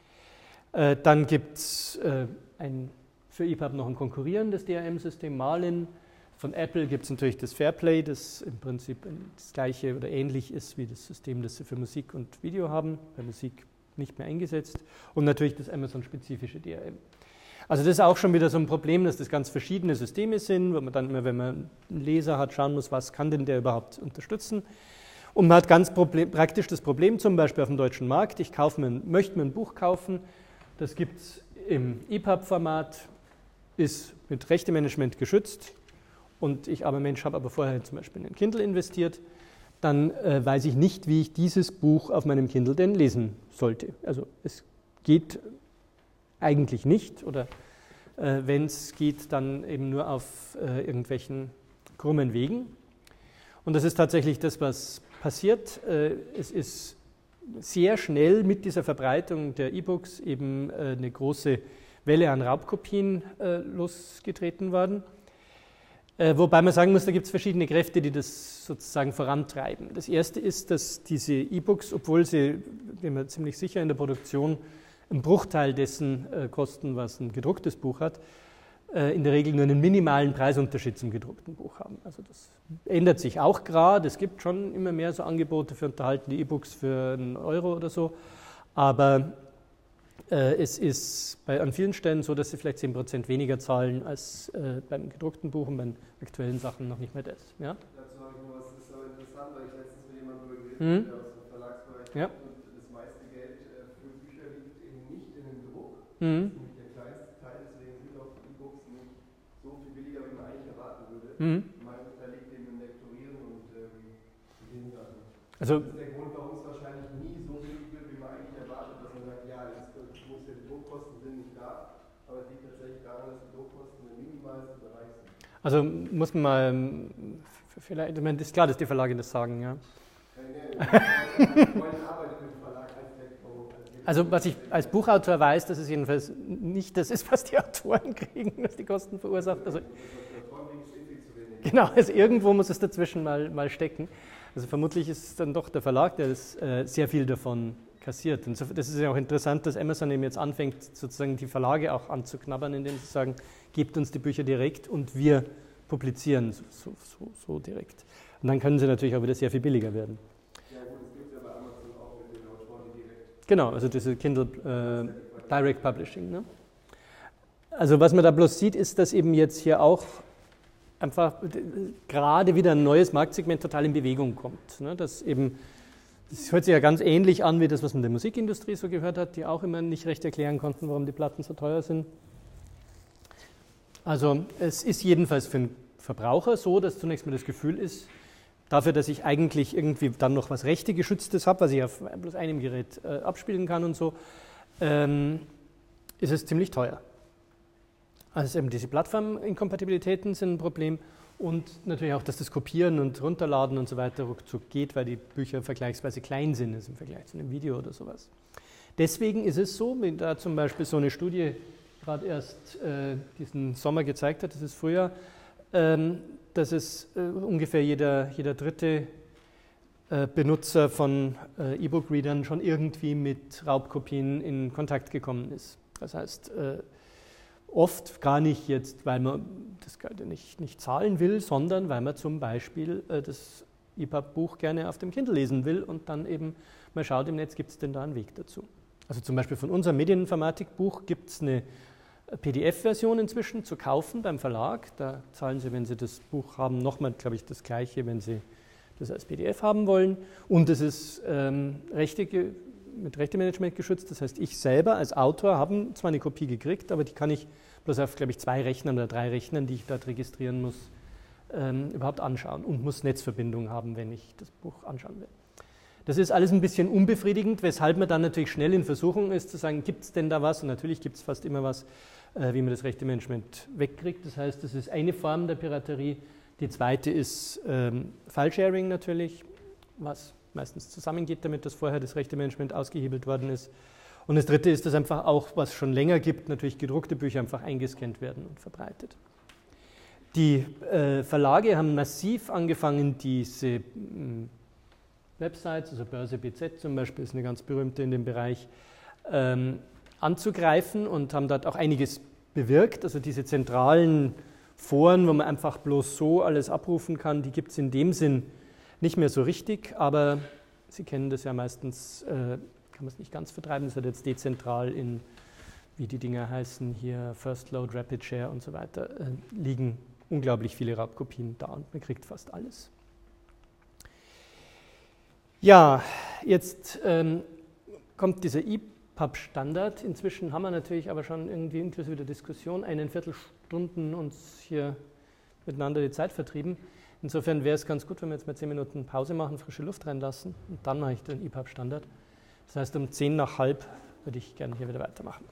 Dann gibt es für EPUB noch ein konkurrierendes DRM-System, Marlin. Von Apple gibt es natürlich das Fairplay, das im Prinzip das gleiche oder ähnlich ist wie das System, das sie für Musik und Video haben, bei Musik nicht mehr eingesetzt. Und natürlich das Amazon-spezifische DRM. Also das ist auch schon wieder so ein Problem, dass das ganz verschiedene Systeme sind, wo man dann immer, wenn man einen Leser hat, schauen muss, was kann denn der überhaupt unterstützen. Und man hat ganz praktisch das Problem, zum Beispiel auf dem deutschen Markt, ich möchte mir ein Buch kaufen, das gibt es im EPUB-Format, ist mit Rechtemanagement geschützt und ich habe aber vorher zum Beispiel in den Kindle investiert, dann weiß ich nicht, wie ich dieses Buch auf meinem Kindle denn lesen sollte. Also es geht eigentlich nicht oder wenn es geht, dann eben nur auf irgendwelchen krummen Wegen. Und das ist tatsächlich das, was passiert. Es ist sehr schnell mit dieser Verbreitung der E-Books eben eine große Welle an Raubkopien losgetreten worden. Wobei man sagen muss, da gibt es verschiedene Kräfte, die das sozusagen vorantreiben. Das erste ist, dass diese E-Books, obwohl sie, bin mir ziemlich sicher, in der Produktion einen Bruchteil dessen kosten, was ein gedrucktes Buch hat, in der Regel nur einen minimalen Preisunterschied zum gedruckten Buch haben. Also das ändert sich auch gerade. Es gibt schon immer mehr so Angebote für unterhaltene E-Books für €1 oder so. Aber es ist an vielen Stellen so, dass sie vielleicht 10% weniger zahlen als beim gedruckten Buch und bei aktuellen Sachen noch nicht mehr das. Ja? Dazu habe ich noch was, das ist aber interessant, weil ich letztens mit jemandem jetzt aus dem Verlagsbereich Ja. und das meiste Geld für Bücher liegt eben nicht in dem Druck. Mhm. Das ist nämlich der kleinste Teil, deswegen sind auch E-Books nicht so viel billiger, wie man eigentlich erwarten würde. Mhm. Der meiste Teil liegt eben im Lektorieren und den Sachen. Also, Das ist der Grund, warum es wahrscheinlich nie so billig wird, wie man eigentlich erwartet, dass man sagt, ja, jetzt muss ja die Druckkosten sind nicht da, aber es liegt tatsächlich daran, dass die Druckkosten im minimalsten Bereich sind. also muss man mal, vielleicht, ich meine, das ist klar, dass die Verlage das sagen, ja. Also was ich als Buchautor weiß, dass es jedenfalls nicht das ist, was die Autoren kriegen, was die Kosten verursacht. Also, genau, also irgendwo muss es dazwischen mal stecken. Also vermutlich ist es dann doch der Verlag, der sehr viel davon kassiert. Und so, das ist ja auch interessant, dass Amazon eben jetzt anfängt, sozusagen die Verlage auch anzuknabbern, indem sie sagen, gebt uns die Bücher direkt und wir publizieren so direkt. Und dann können sie natürlich auch wieder sehr viel billiger werden. Ja gut, das gibt es ja bei Amazon auch mit den Autoren, die direkt... Genau, also diese Kindle Direct Publishing. Ne? Also was man da bloß sieht, ist, dass eben jetzt hier auch einfach gerade wieder ein neues Marktsegment total in Bewegung kommt. Ne? Das hört sich ja ganz ähnlich an wie das, was man in der Musikindustrie so gehört hat, die auch immer nicht recht erklären konnten, warum die Platten so teuer sind. Also es ist jedenfalls für einen Verbraucher so, dass zunächst mal das Gefühl ist, dafür, dass ich eigentlich irgendwie dann noch was Rechtegeschütztes habe, was ich auf bloß einem Gerät abspielen kann und so, ist es ziemlich teuer. Also eben diese Plattforminkompatibilitäten sind ein Problem und natürlich auch, dass das Kopieren und Runterladen und so weiter ruckzuck geht, weil die Bücher vergleichsweise klein sind im Vergleich zu einem Video oder sowas. Deswegen ist es so, wie da zum Beispiel so eine Studie gerade erst diesen Sommer gezeigt hat, dieses Frühjahr, dass es ungefähr jeder dritte Benutzer von E-Book-Readern schon irgendwie mit Raubkopien in Kontakt gekommen ist. Das heißt, oft gar nicht jetzt, weil man das nicht zahlen will, sondern weil man zum Beispiel das EPUB-Buch gerne auf dem Kindle lesen will und dann eben mal schaut im Netz, gibt es denn da einen Weg dazu. Also zum Beispiel von unserem Medieninformatikbuch gibt es eine PDF-Version inzwischen zu kaufen beim Verlag. Da zahlen Sie, wenn Sie das Buch haben, nochmal, glaube ich, das Gleiche, wenn Sie das als PDF haben wollen. Und es ist mit Rechtemanagement geschützt. Das heißt, ich selber als Autor habe zwar eine Kopie gekriegt, aber die kann ich bloß auf, glaube ich, 2 Rechnern oder 3 Rechnern, die ich dort registrieren muss, überhaupt anschauen und muss Netzverbindung haben, wenn ich das Buch anschauen will. Das ist alles ein bisschen unbefriedigend, weshalb man dann natürlich schnell in Versuchung ist, zu sagen, gibt es denn da was? Und natürlich gibt es fast immer was, wie man das Rechtemanagement wegkriegt. Das heißt, das ist eine Form der Piraterie. Die zweite ist File-Sharing natürlich, was meistens zusammengeht, damit das vorher das Rechtemanagement ausgehebelt worden ist. Und das dritte ist, dass einfach auch, was schon länger gibt, natürlich gedruckte Bücher einfach eingescannt werden und verbreitet. Die Verlage haben massiv angefangen, diese Websites, also Börse BZ zum Beispiel ist eine ganz berühmte in dem Bereich, anzugreifen und haben dort auch einiges bewirkt. Also diese zentralen Foren, wo man einfach bloß so alles abrufen kann, die gibt es in dem Sinn nicht mehr so richtig, aber Sie kennen das ja meistens, kann man es nicht ganz vertreiben, das hat jetzt dezentral in, wie die Dinger heißen, hier First Load, Rapid Share und so weiter, liegen unglaublich viele Raubkopien da und man kriegt fast alles. Ja, jetzt kommt dieser EPUB-Standard. Inzwischen haben wir natürlich aber schon irgendwie inklusive der Diskussion 1/4 Stunden uns hier miteinander die Zeit vertrieben. Insofern wäre es ganz gut, wenn wir jetzt mal 10 Minuten Pause machen, frische Luft reinlassen und dann mache ich den EPUB-Standard. Das heißt, um 10:10 würde ich gerne hier wieder weitermachen.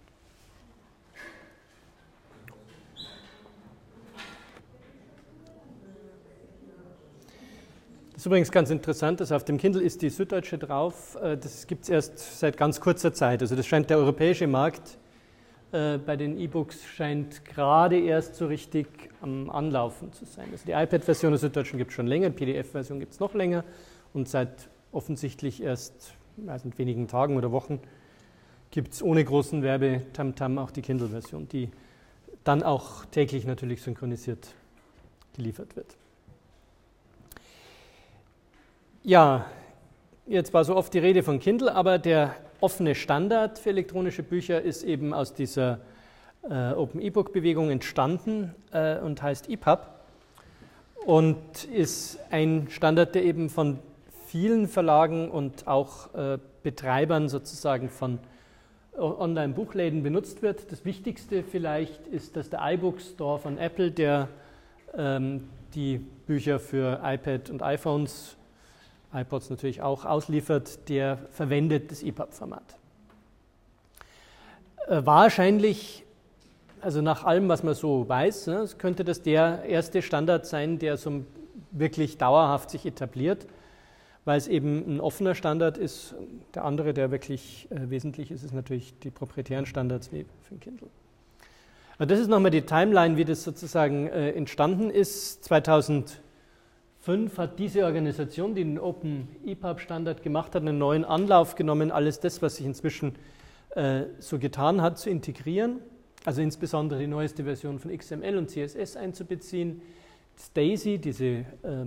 Das ist übrigens ganz interessant, dass auf dem Kindle ist die Süddeutsche drauf. Das gibt es erst seit ganz kurzer Zeit. Also das scheint der europäische Markt bei den E-Books scheint gerade erst so richtig am Anlaufen zu sein. Also die iPad-Version der Süddeutschen gibt es schon länger, die PDF-Version gibt es noch länger und seit offensichtlich erst wenigen Tagen oder Wochen gibt es ohne großen Werbetamtam auch die Kindle-Version, die dann auch täglich natürlich synchronisiert geliefert wird. Ja, jetzt war so oft die Rede von Kindle, aber der offene Standard für elektronische Bücher ist eben aus dieser Open E-Book-Bewegung entstanden und heißt EPUB und ist ein Standard, der eben von vielen Verlagen und auch Betreibern sozusagen von Online-Buchläden benutzt wird. Das Wichtigste vielleicht ist, dass der iBook Store von Apple, der die Bücher für iPad und iPhones, iPods natürlich auch ausliefert, der verwendet das EPUB-Format. Wahrscheinlich, also nach allem, was man so weiß, ne, könnte das der erste Standard sein, der so wirklich dauerhaft sich etabliert, weil es eben ein offener Standard ist. Der andere, der wirklich wesentlich ist, ist natürlich die proprietären Standards wie für ein Kindle. Und das ist nochmal die Timeline, wie das sozusagen entstanden ist. 2005 hat diese Organisation, die den Open EPUB Standard gemacht hat, einen neuen Anlauf genommen, alles das, was sich inzwischen so getan hat, zu integrieren. Also insbesondere die neueste Version von XML und CSS einzubeziehen. Das DAISY, diese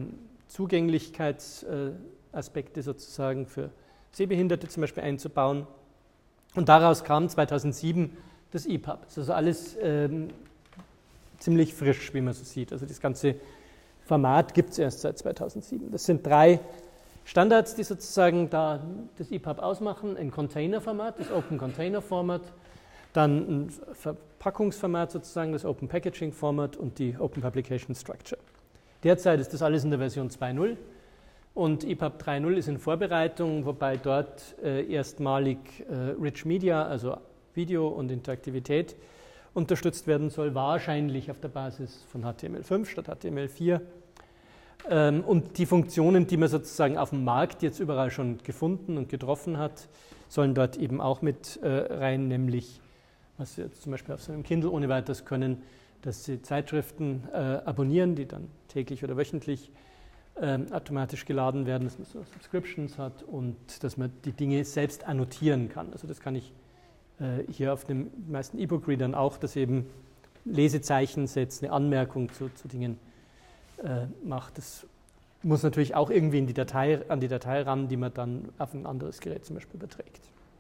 Zugänglichkeitsaspekte sozusagen für Sehbehinderte zum Beispiel einzubauen. Und daraus kam 2007 das EPUB. Das ist also alles ziemlich frisch, wie man so sieht. Also das ganze Format gibt es erst seit 2007. Das sind 3 Standards, die sozusagen da das EPUB ausmachen. Ein Container-Format, das Open Container Format, dann ein Verpackungsformat sozusagen, das Open Packaging Format und die Open Publication Structure. Derzeit ist das alles in der Version 2.0 und EPUB 3.0 ist in Vorbereitung, wobei dort erstmalig Rich Media, also Video und Interaktivität, unterstützt werden soll, wahrscheinlich auf der Basis von HTML5 statt HTML4. Und die Funktionen, die man sozusagen auf dem Markt jetzt überall schon gefunden und getroffen hat, sollen dort eben auch mit rein, nämlich, was Sie jetzt zum Beispiel auf so einem Kindle ohne weiteres können, dass Sie Zeitschriften abonnieren, die dann täglich oder wöchentlich automatisch geladen werden, dass man so Subscriptions hat und dass man die Dinge selbst annotieren kann. Also das kann ich hier auf den meisten E-Book-Readern auch, dass eben Lesezeichen setzt, eine Anmerkung zu Dingen macht. Das muss natürlich auch irgendwie an die Datei ran, die man dann auf ein anderes Gerät zum Beispiel überträgt.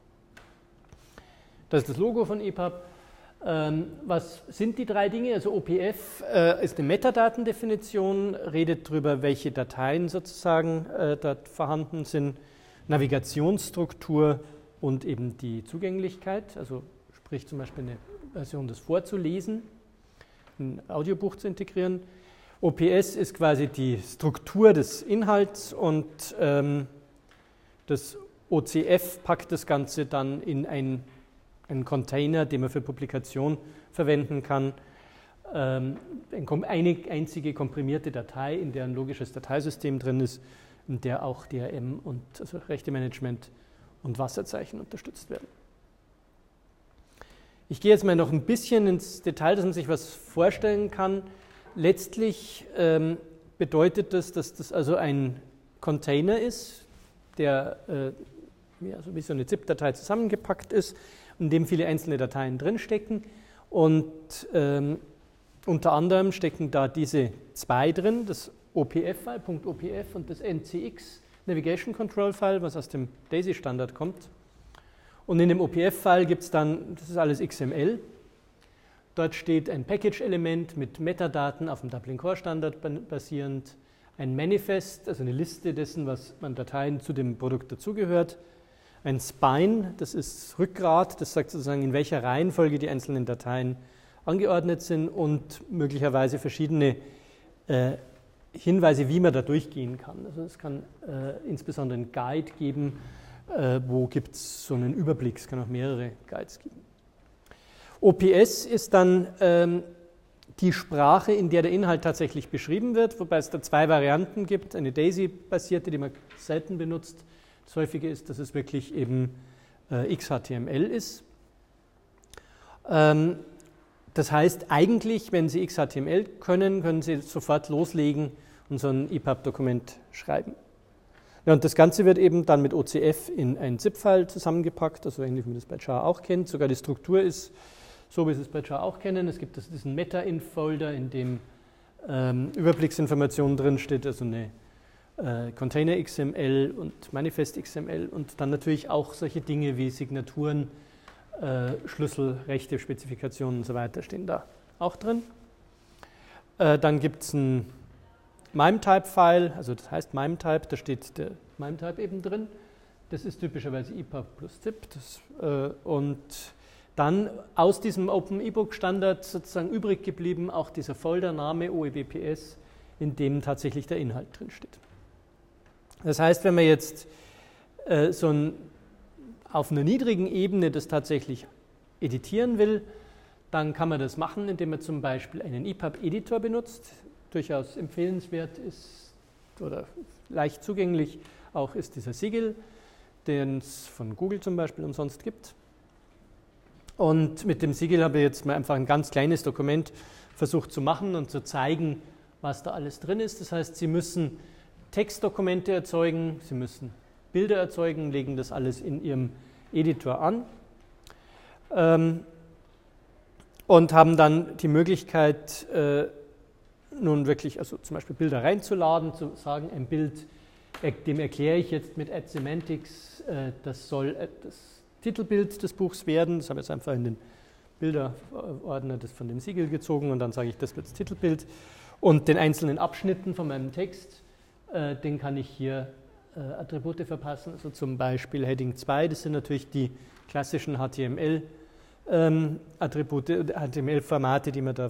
Das ist das Logo von EPUB. Was sind die 3 Dinge? Also OPF ist eine Metadatendefinition, redet darüber, welche Dateien sozusagen dort vorhanden sind, Navigationsstruktur und eben die Zugänglichkeit, also sprich zum Beispiel eine Version, das vorzulesen, ein Audiobuch zu integrieren. OPS ist quasi die Struktur des Inhalts und das OCF packt das Ganze dann in einen Container, den man für Publikation verwenden kann. Eine einzige komprimierte Datei, in der ein logisches Dateisystem drin ist, in der auch DRM und also Rechtemanagement und Wasserzeichen unterstützt werden. Ich gehe jetzt mal noch ein bisschen ins Detail, dass man sich was vorstellen kann. Letztlich bedeutet das, dass das also ein Container ist, der also wie so eine ZIP-Datei zusammengepackt ist, in dem viele einzelne Dateien drinstecken. Und unter anderem stecken da diese 2 drin, das OPF-File, .opf und das NCX Navigation Control File, was aus dem DAISY-Standard kommt. Und in dem OPF-File gibt es dann, das ist alles XML. Dort steht ein Package-Element mit Metadaten auf dem Dublin-Core-Standard basierend, ein Manifest, also eine Liste dessen, was an Dateien zu dem Produkt dazugehört, ein Spine, das ist Rückgrat, das sagt sozusagen, in welcher Reihenfolge die einzelnen Dateien angeordnet sind und möglicherweise verschiedene Hinweise, wie man da durchgehen kann. Also es kann insbesondere einen Guide geben, wo gibt es so einen Überblick, es kann auch mehrere Guides geben. OPS ist dann die Sprache, in der der Inhalt tatsächlich beschrieben wird, wobei es da 2 Varianten gibt. Eine DAISY-basierte, die man selten benutzt. Das Häufige ist, dass es wirklich eben XHTML ist. Das heißt, eigentlich, wenn Sie XHTML können, können Sie sofort loslegen und so ein EPUB-Dokument schreiben. Ja, und das Ganze wird eben dann mit OCF in ein ZIP-File zusammengepackt, also ähnlich wie man das bei Jar auch kennt. Sogar die Struktur ist so, wie Sie es bei Jar auch kennen. Es gibt diesen Meta-Inf-Folder, in dem Überblicksinformationen drinsteht, also eine Container XML und Manifest XML und dann natürlich auch solche Dinge wie Signaturen, Schlüssel, Rechte, Spezifikationen und so weiter stehen da auch drin. Dann gibt es ein MIME-Type-File, also das heißt MIME-Type, da steht MIME-Type eben drin. Das ist typischerweise EPUB plus ZIP. Und dann aus diesem Open eBook Standard sozusagen übrig geblieben auch dieser Foldername OEBPS, in dem tatsächlich der Inhalt drin steht. Das heißt, wenn man jetzt auf einer niedrigen Ebene das tatsächlich editieren will, dann kann man das machen, indem man zum Beispiel einen EPUB-Editor benutzt. Durchaus empfehlenswert ist oder leicht zugänglich auch ist dieser Sigil, den es von Google zum Beispiel umsonst gibt. Und mit dem Sigil habe ich jetzt mal einfach ein ganz kleines Dokument versucht zu machen und zu zeigen, was da alles drin ist. Das heißt, Sie müssen Textdokumente erzeugen, Sie müssen Bilder erzeugen, legen das alles in Ihrem Editor an und haben dann die Möglichkeit, nun wirklich, also zum Beispiel Bilder reinzuladen, zu sagen, ein Bild, dem erkläre ich jetzt mit AddSemantics, das soll das Titelbild des Buchs werden. Das habe ich jetzt einfach in den Bilderordner von dem Siegel gezogen und dann sage ich, das wird das Titelbild. Und den einzelnen Abschnitten von meinem Text, den kann ich hier Attribute verpassen, also zum Beispiel Heading 2, das sind natürlich die klassischen HTML-Attribute, HTML-Formate, die man da,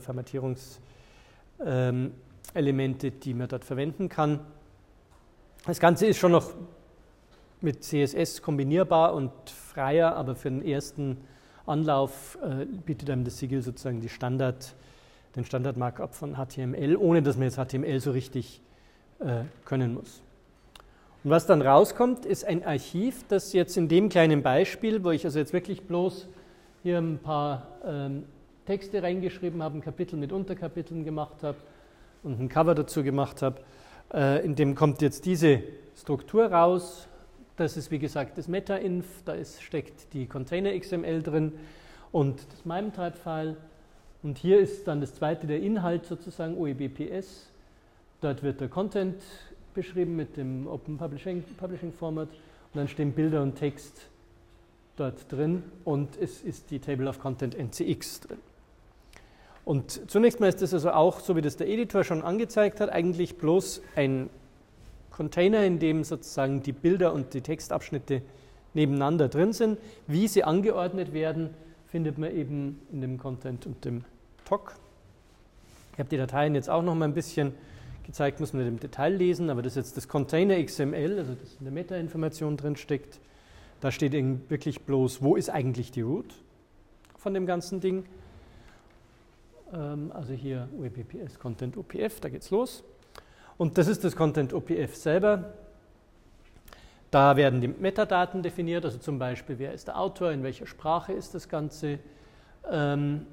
Formatierungselemente, die man dort verwenden kann. Das Ganze ist schon noch mit CSS kombinierbar und freier, aber für den ersten Anlauf bietet einem das Sigil sozusagen den Standard-Markup von HTML, ohne dass man jetzt HTML so richtig können muss. Und was dann rauskommt, ist ein Archiv, das jetzt in dem kleinen Beispiel, wo ich also jetzt wirklich bloß hier ein paar Texte reingeschrieben habe, ein Kapitel mit Unterkapiteln gemacht habe und ein Cover dazu gemacht habe, in dem kommt jetzt diese Struktur raus. Das ist wie gesagt das Meta-Inf, da steckt die Container.xml drin und das MIME-Type-File. Und hier ist dann das zweite, der Inhalt sozusagen, OEBPS. Dort wird der Content beschrieben mit dem Open Publishing Format und dann stehen Bilder und Text dort drin und es ist die Table of Content NCX drin. Und zunächst mal ist das also auch, so wie das der Editor schon angezeigt hat, eigentlich bloß ein Container, in dem sozusagen die Bilder und die Textabschnitte nebeneinander drin sind. Wie sie angeordnet werden, findet man eben in dem Content und dem TOC. Ich habe die Dateien jetzt auch noch mal ein bisschen gezeigt, muss man nicht im Detail lesen, aber das ist jetzt das Container XML, also das in der Meta-Information drin steckt. Da steht wirklich bloß, wo ist eigentlich die Root von dem ganzen Ding. Also hier OEBPS Content OPF, da geht's los. Und das ist das Content OPF selber. Da werden die Metadaten definiert, also zum Beispiel, wer ist der Autor, in welcher Sprache ist das Ganze. Dann,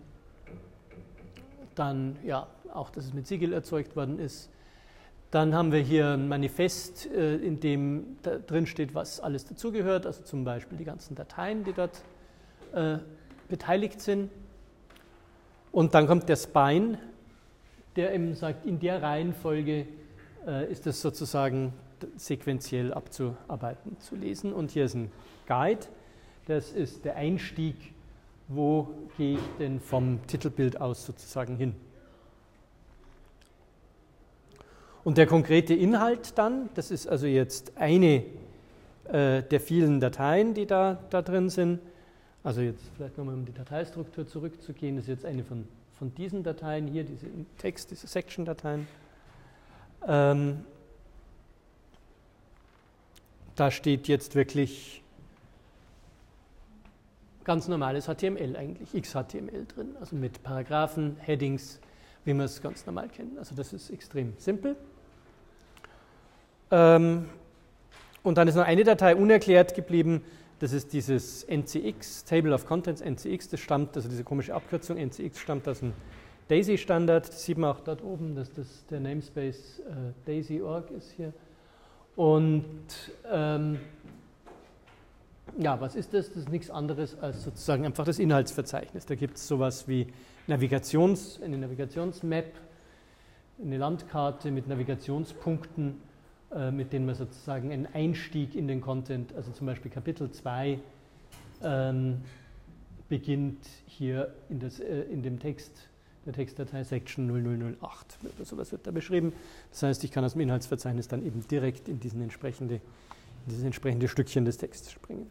ja, auch, dass es mit Sigil erzeugt worden ist. Dann haben wir hier ein Manifest, in dem drin steht, was alles dazugehört, also zum Beispiel die ganzen Dateien, die dort beteiligt sind. Und dann kommt der Spine, der eben sagt, in der Reihenfolge ist das sozusagen sequenziell abzuarbeiten, zu lesen. Und hier ist ein Guide, das ist der Einstieg, wo gehe ich denn vom Titelbild aus sozusagen hin. Und der konkrete Inhalt dann, das ist also jetzt eine der vielen Dateien, die da drin sind. Also jetzt vielleicht nochmal, um die Dateistruktur zurückzugehen, das ist jetzt eine von diesen Dateien hier, diese Text, diese Section-Dateien. Da steht jetzt wirklich ganz normales HTML eigentlich, XHTML drin, also mit Paragraphen, Headings, wie wir es ganz normal kennen. Also das ist extrem simpel. Und dann ist noch eine Datei unerklärt geblieben, das ist dieses NCX, Table of Contents NCX, das stammt, also diese komische Abkürzung NCX stammt aus dem DAISY-Standard, das sieht man auch dort oben, dass das der Namespace DAISY.org ist hier. Und ja, was ist das? Das ist nichts anderes als sozusagen einfach das Inhaltsverzeichnis. Da gibt es sowas wie eine Navigationsmap, eine Landkarte mit Navigationspunkten, mit denen man sozusagen einen Einstieg in den Content, also zum Beispiel Kapitel 2 beginnt hier in dem Text, der Textdatei Section 0008. Sowas wird da beschrieben. Das heißt, ich kann aus dem Inhaltsverzeichnis dann eben direkt in diesen entsprechende dieses entsprechende Stückchen des Textes springen.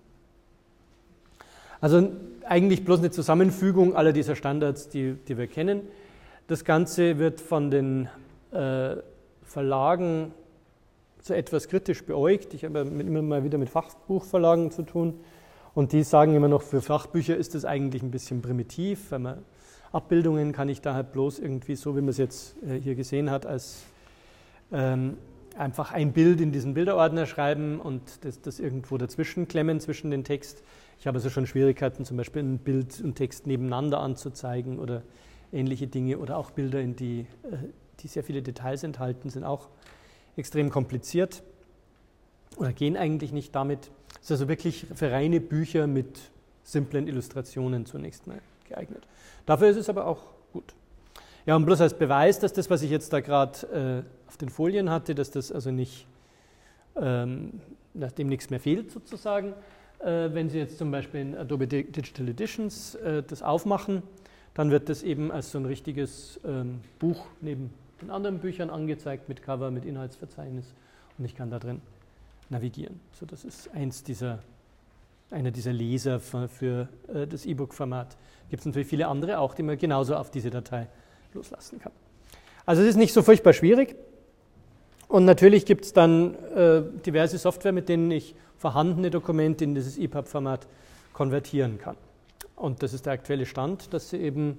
Also eigentlich bloß eine Zusammenfügung aller dieser Standards, die wir kennen. Das Ganze wird von den Verlagen so etwas kritisch beäugt. Ich habe immer mal wieder mit Fachbuchverlagen zu tun und die sagen immer noch, für Fachbücher ist das eigentlich ein bisschen primitiv, weil man Abbildungen kann ich da halt bloß irgendwie so, wie man es jetzt hier gesehen hat, als einfach ein Bild in diesen Bilderordner schreiben und das irgendwo dazwischen klemmen zwischen den Text. Ich habe also schon Schwierigkeiten, zum Beispiel ein Bild und Text nebeneinander anzuzeigen oder ähnliche Dinge oder auch Bilder, in die sehr viele Details enthalten, sind auch extrem kompliziert oder gehen eigentlich nicht damit. Es ist also wirklich für reine Bücher mit simplen Illustrationen zunächst mal geeignet. Dafür ist es aber auch gut. Ja, und bloß als Beweis, dass das, was ich jetzt da gerade auf den Folien hatte, dass das also nicht, nachdem nichts mehr fehlt sozusagen, wenn Sie jetzt zum Beispiel in Adobe Digital Editions das aufmachen, dann wird das eben als so ein richtiges Buch neben den anderen Büchern angezeigt, mit Cover, mit Inhaltsverzeichnis und ich kann da drin navigieren. So, das ist einer dieser Leser für das E-Book-Format. Gibt es natürlich viele andere auch, die man genauso auf diese Datei loslassen kann. Also es ist nicht so furchtbar schwierig und natürlich gibt es dann diverse Software, mit denen ich vorhandene Dokumente in dieses EPUB-Format konvertieren kann. Und das ist der aktuelle Stand, dass Sie eben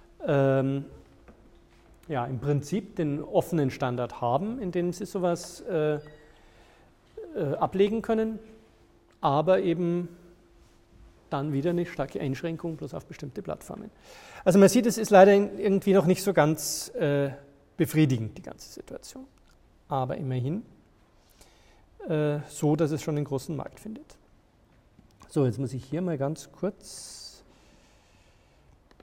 im Prinzip den offenen Standard haben, in dem Sie sowas ablegen können, aber eben dann wieder eine starke Einschränkung bloß auf bestimmte Plattformen. Also man sieht, es ist leider irgendwie noch nicht so ganz befriedigend, die ganze Situation. Aber immerhin so, dass es schon einen großen Markt findet. So, jetzt muss ich hier mal ganz kurz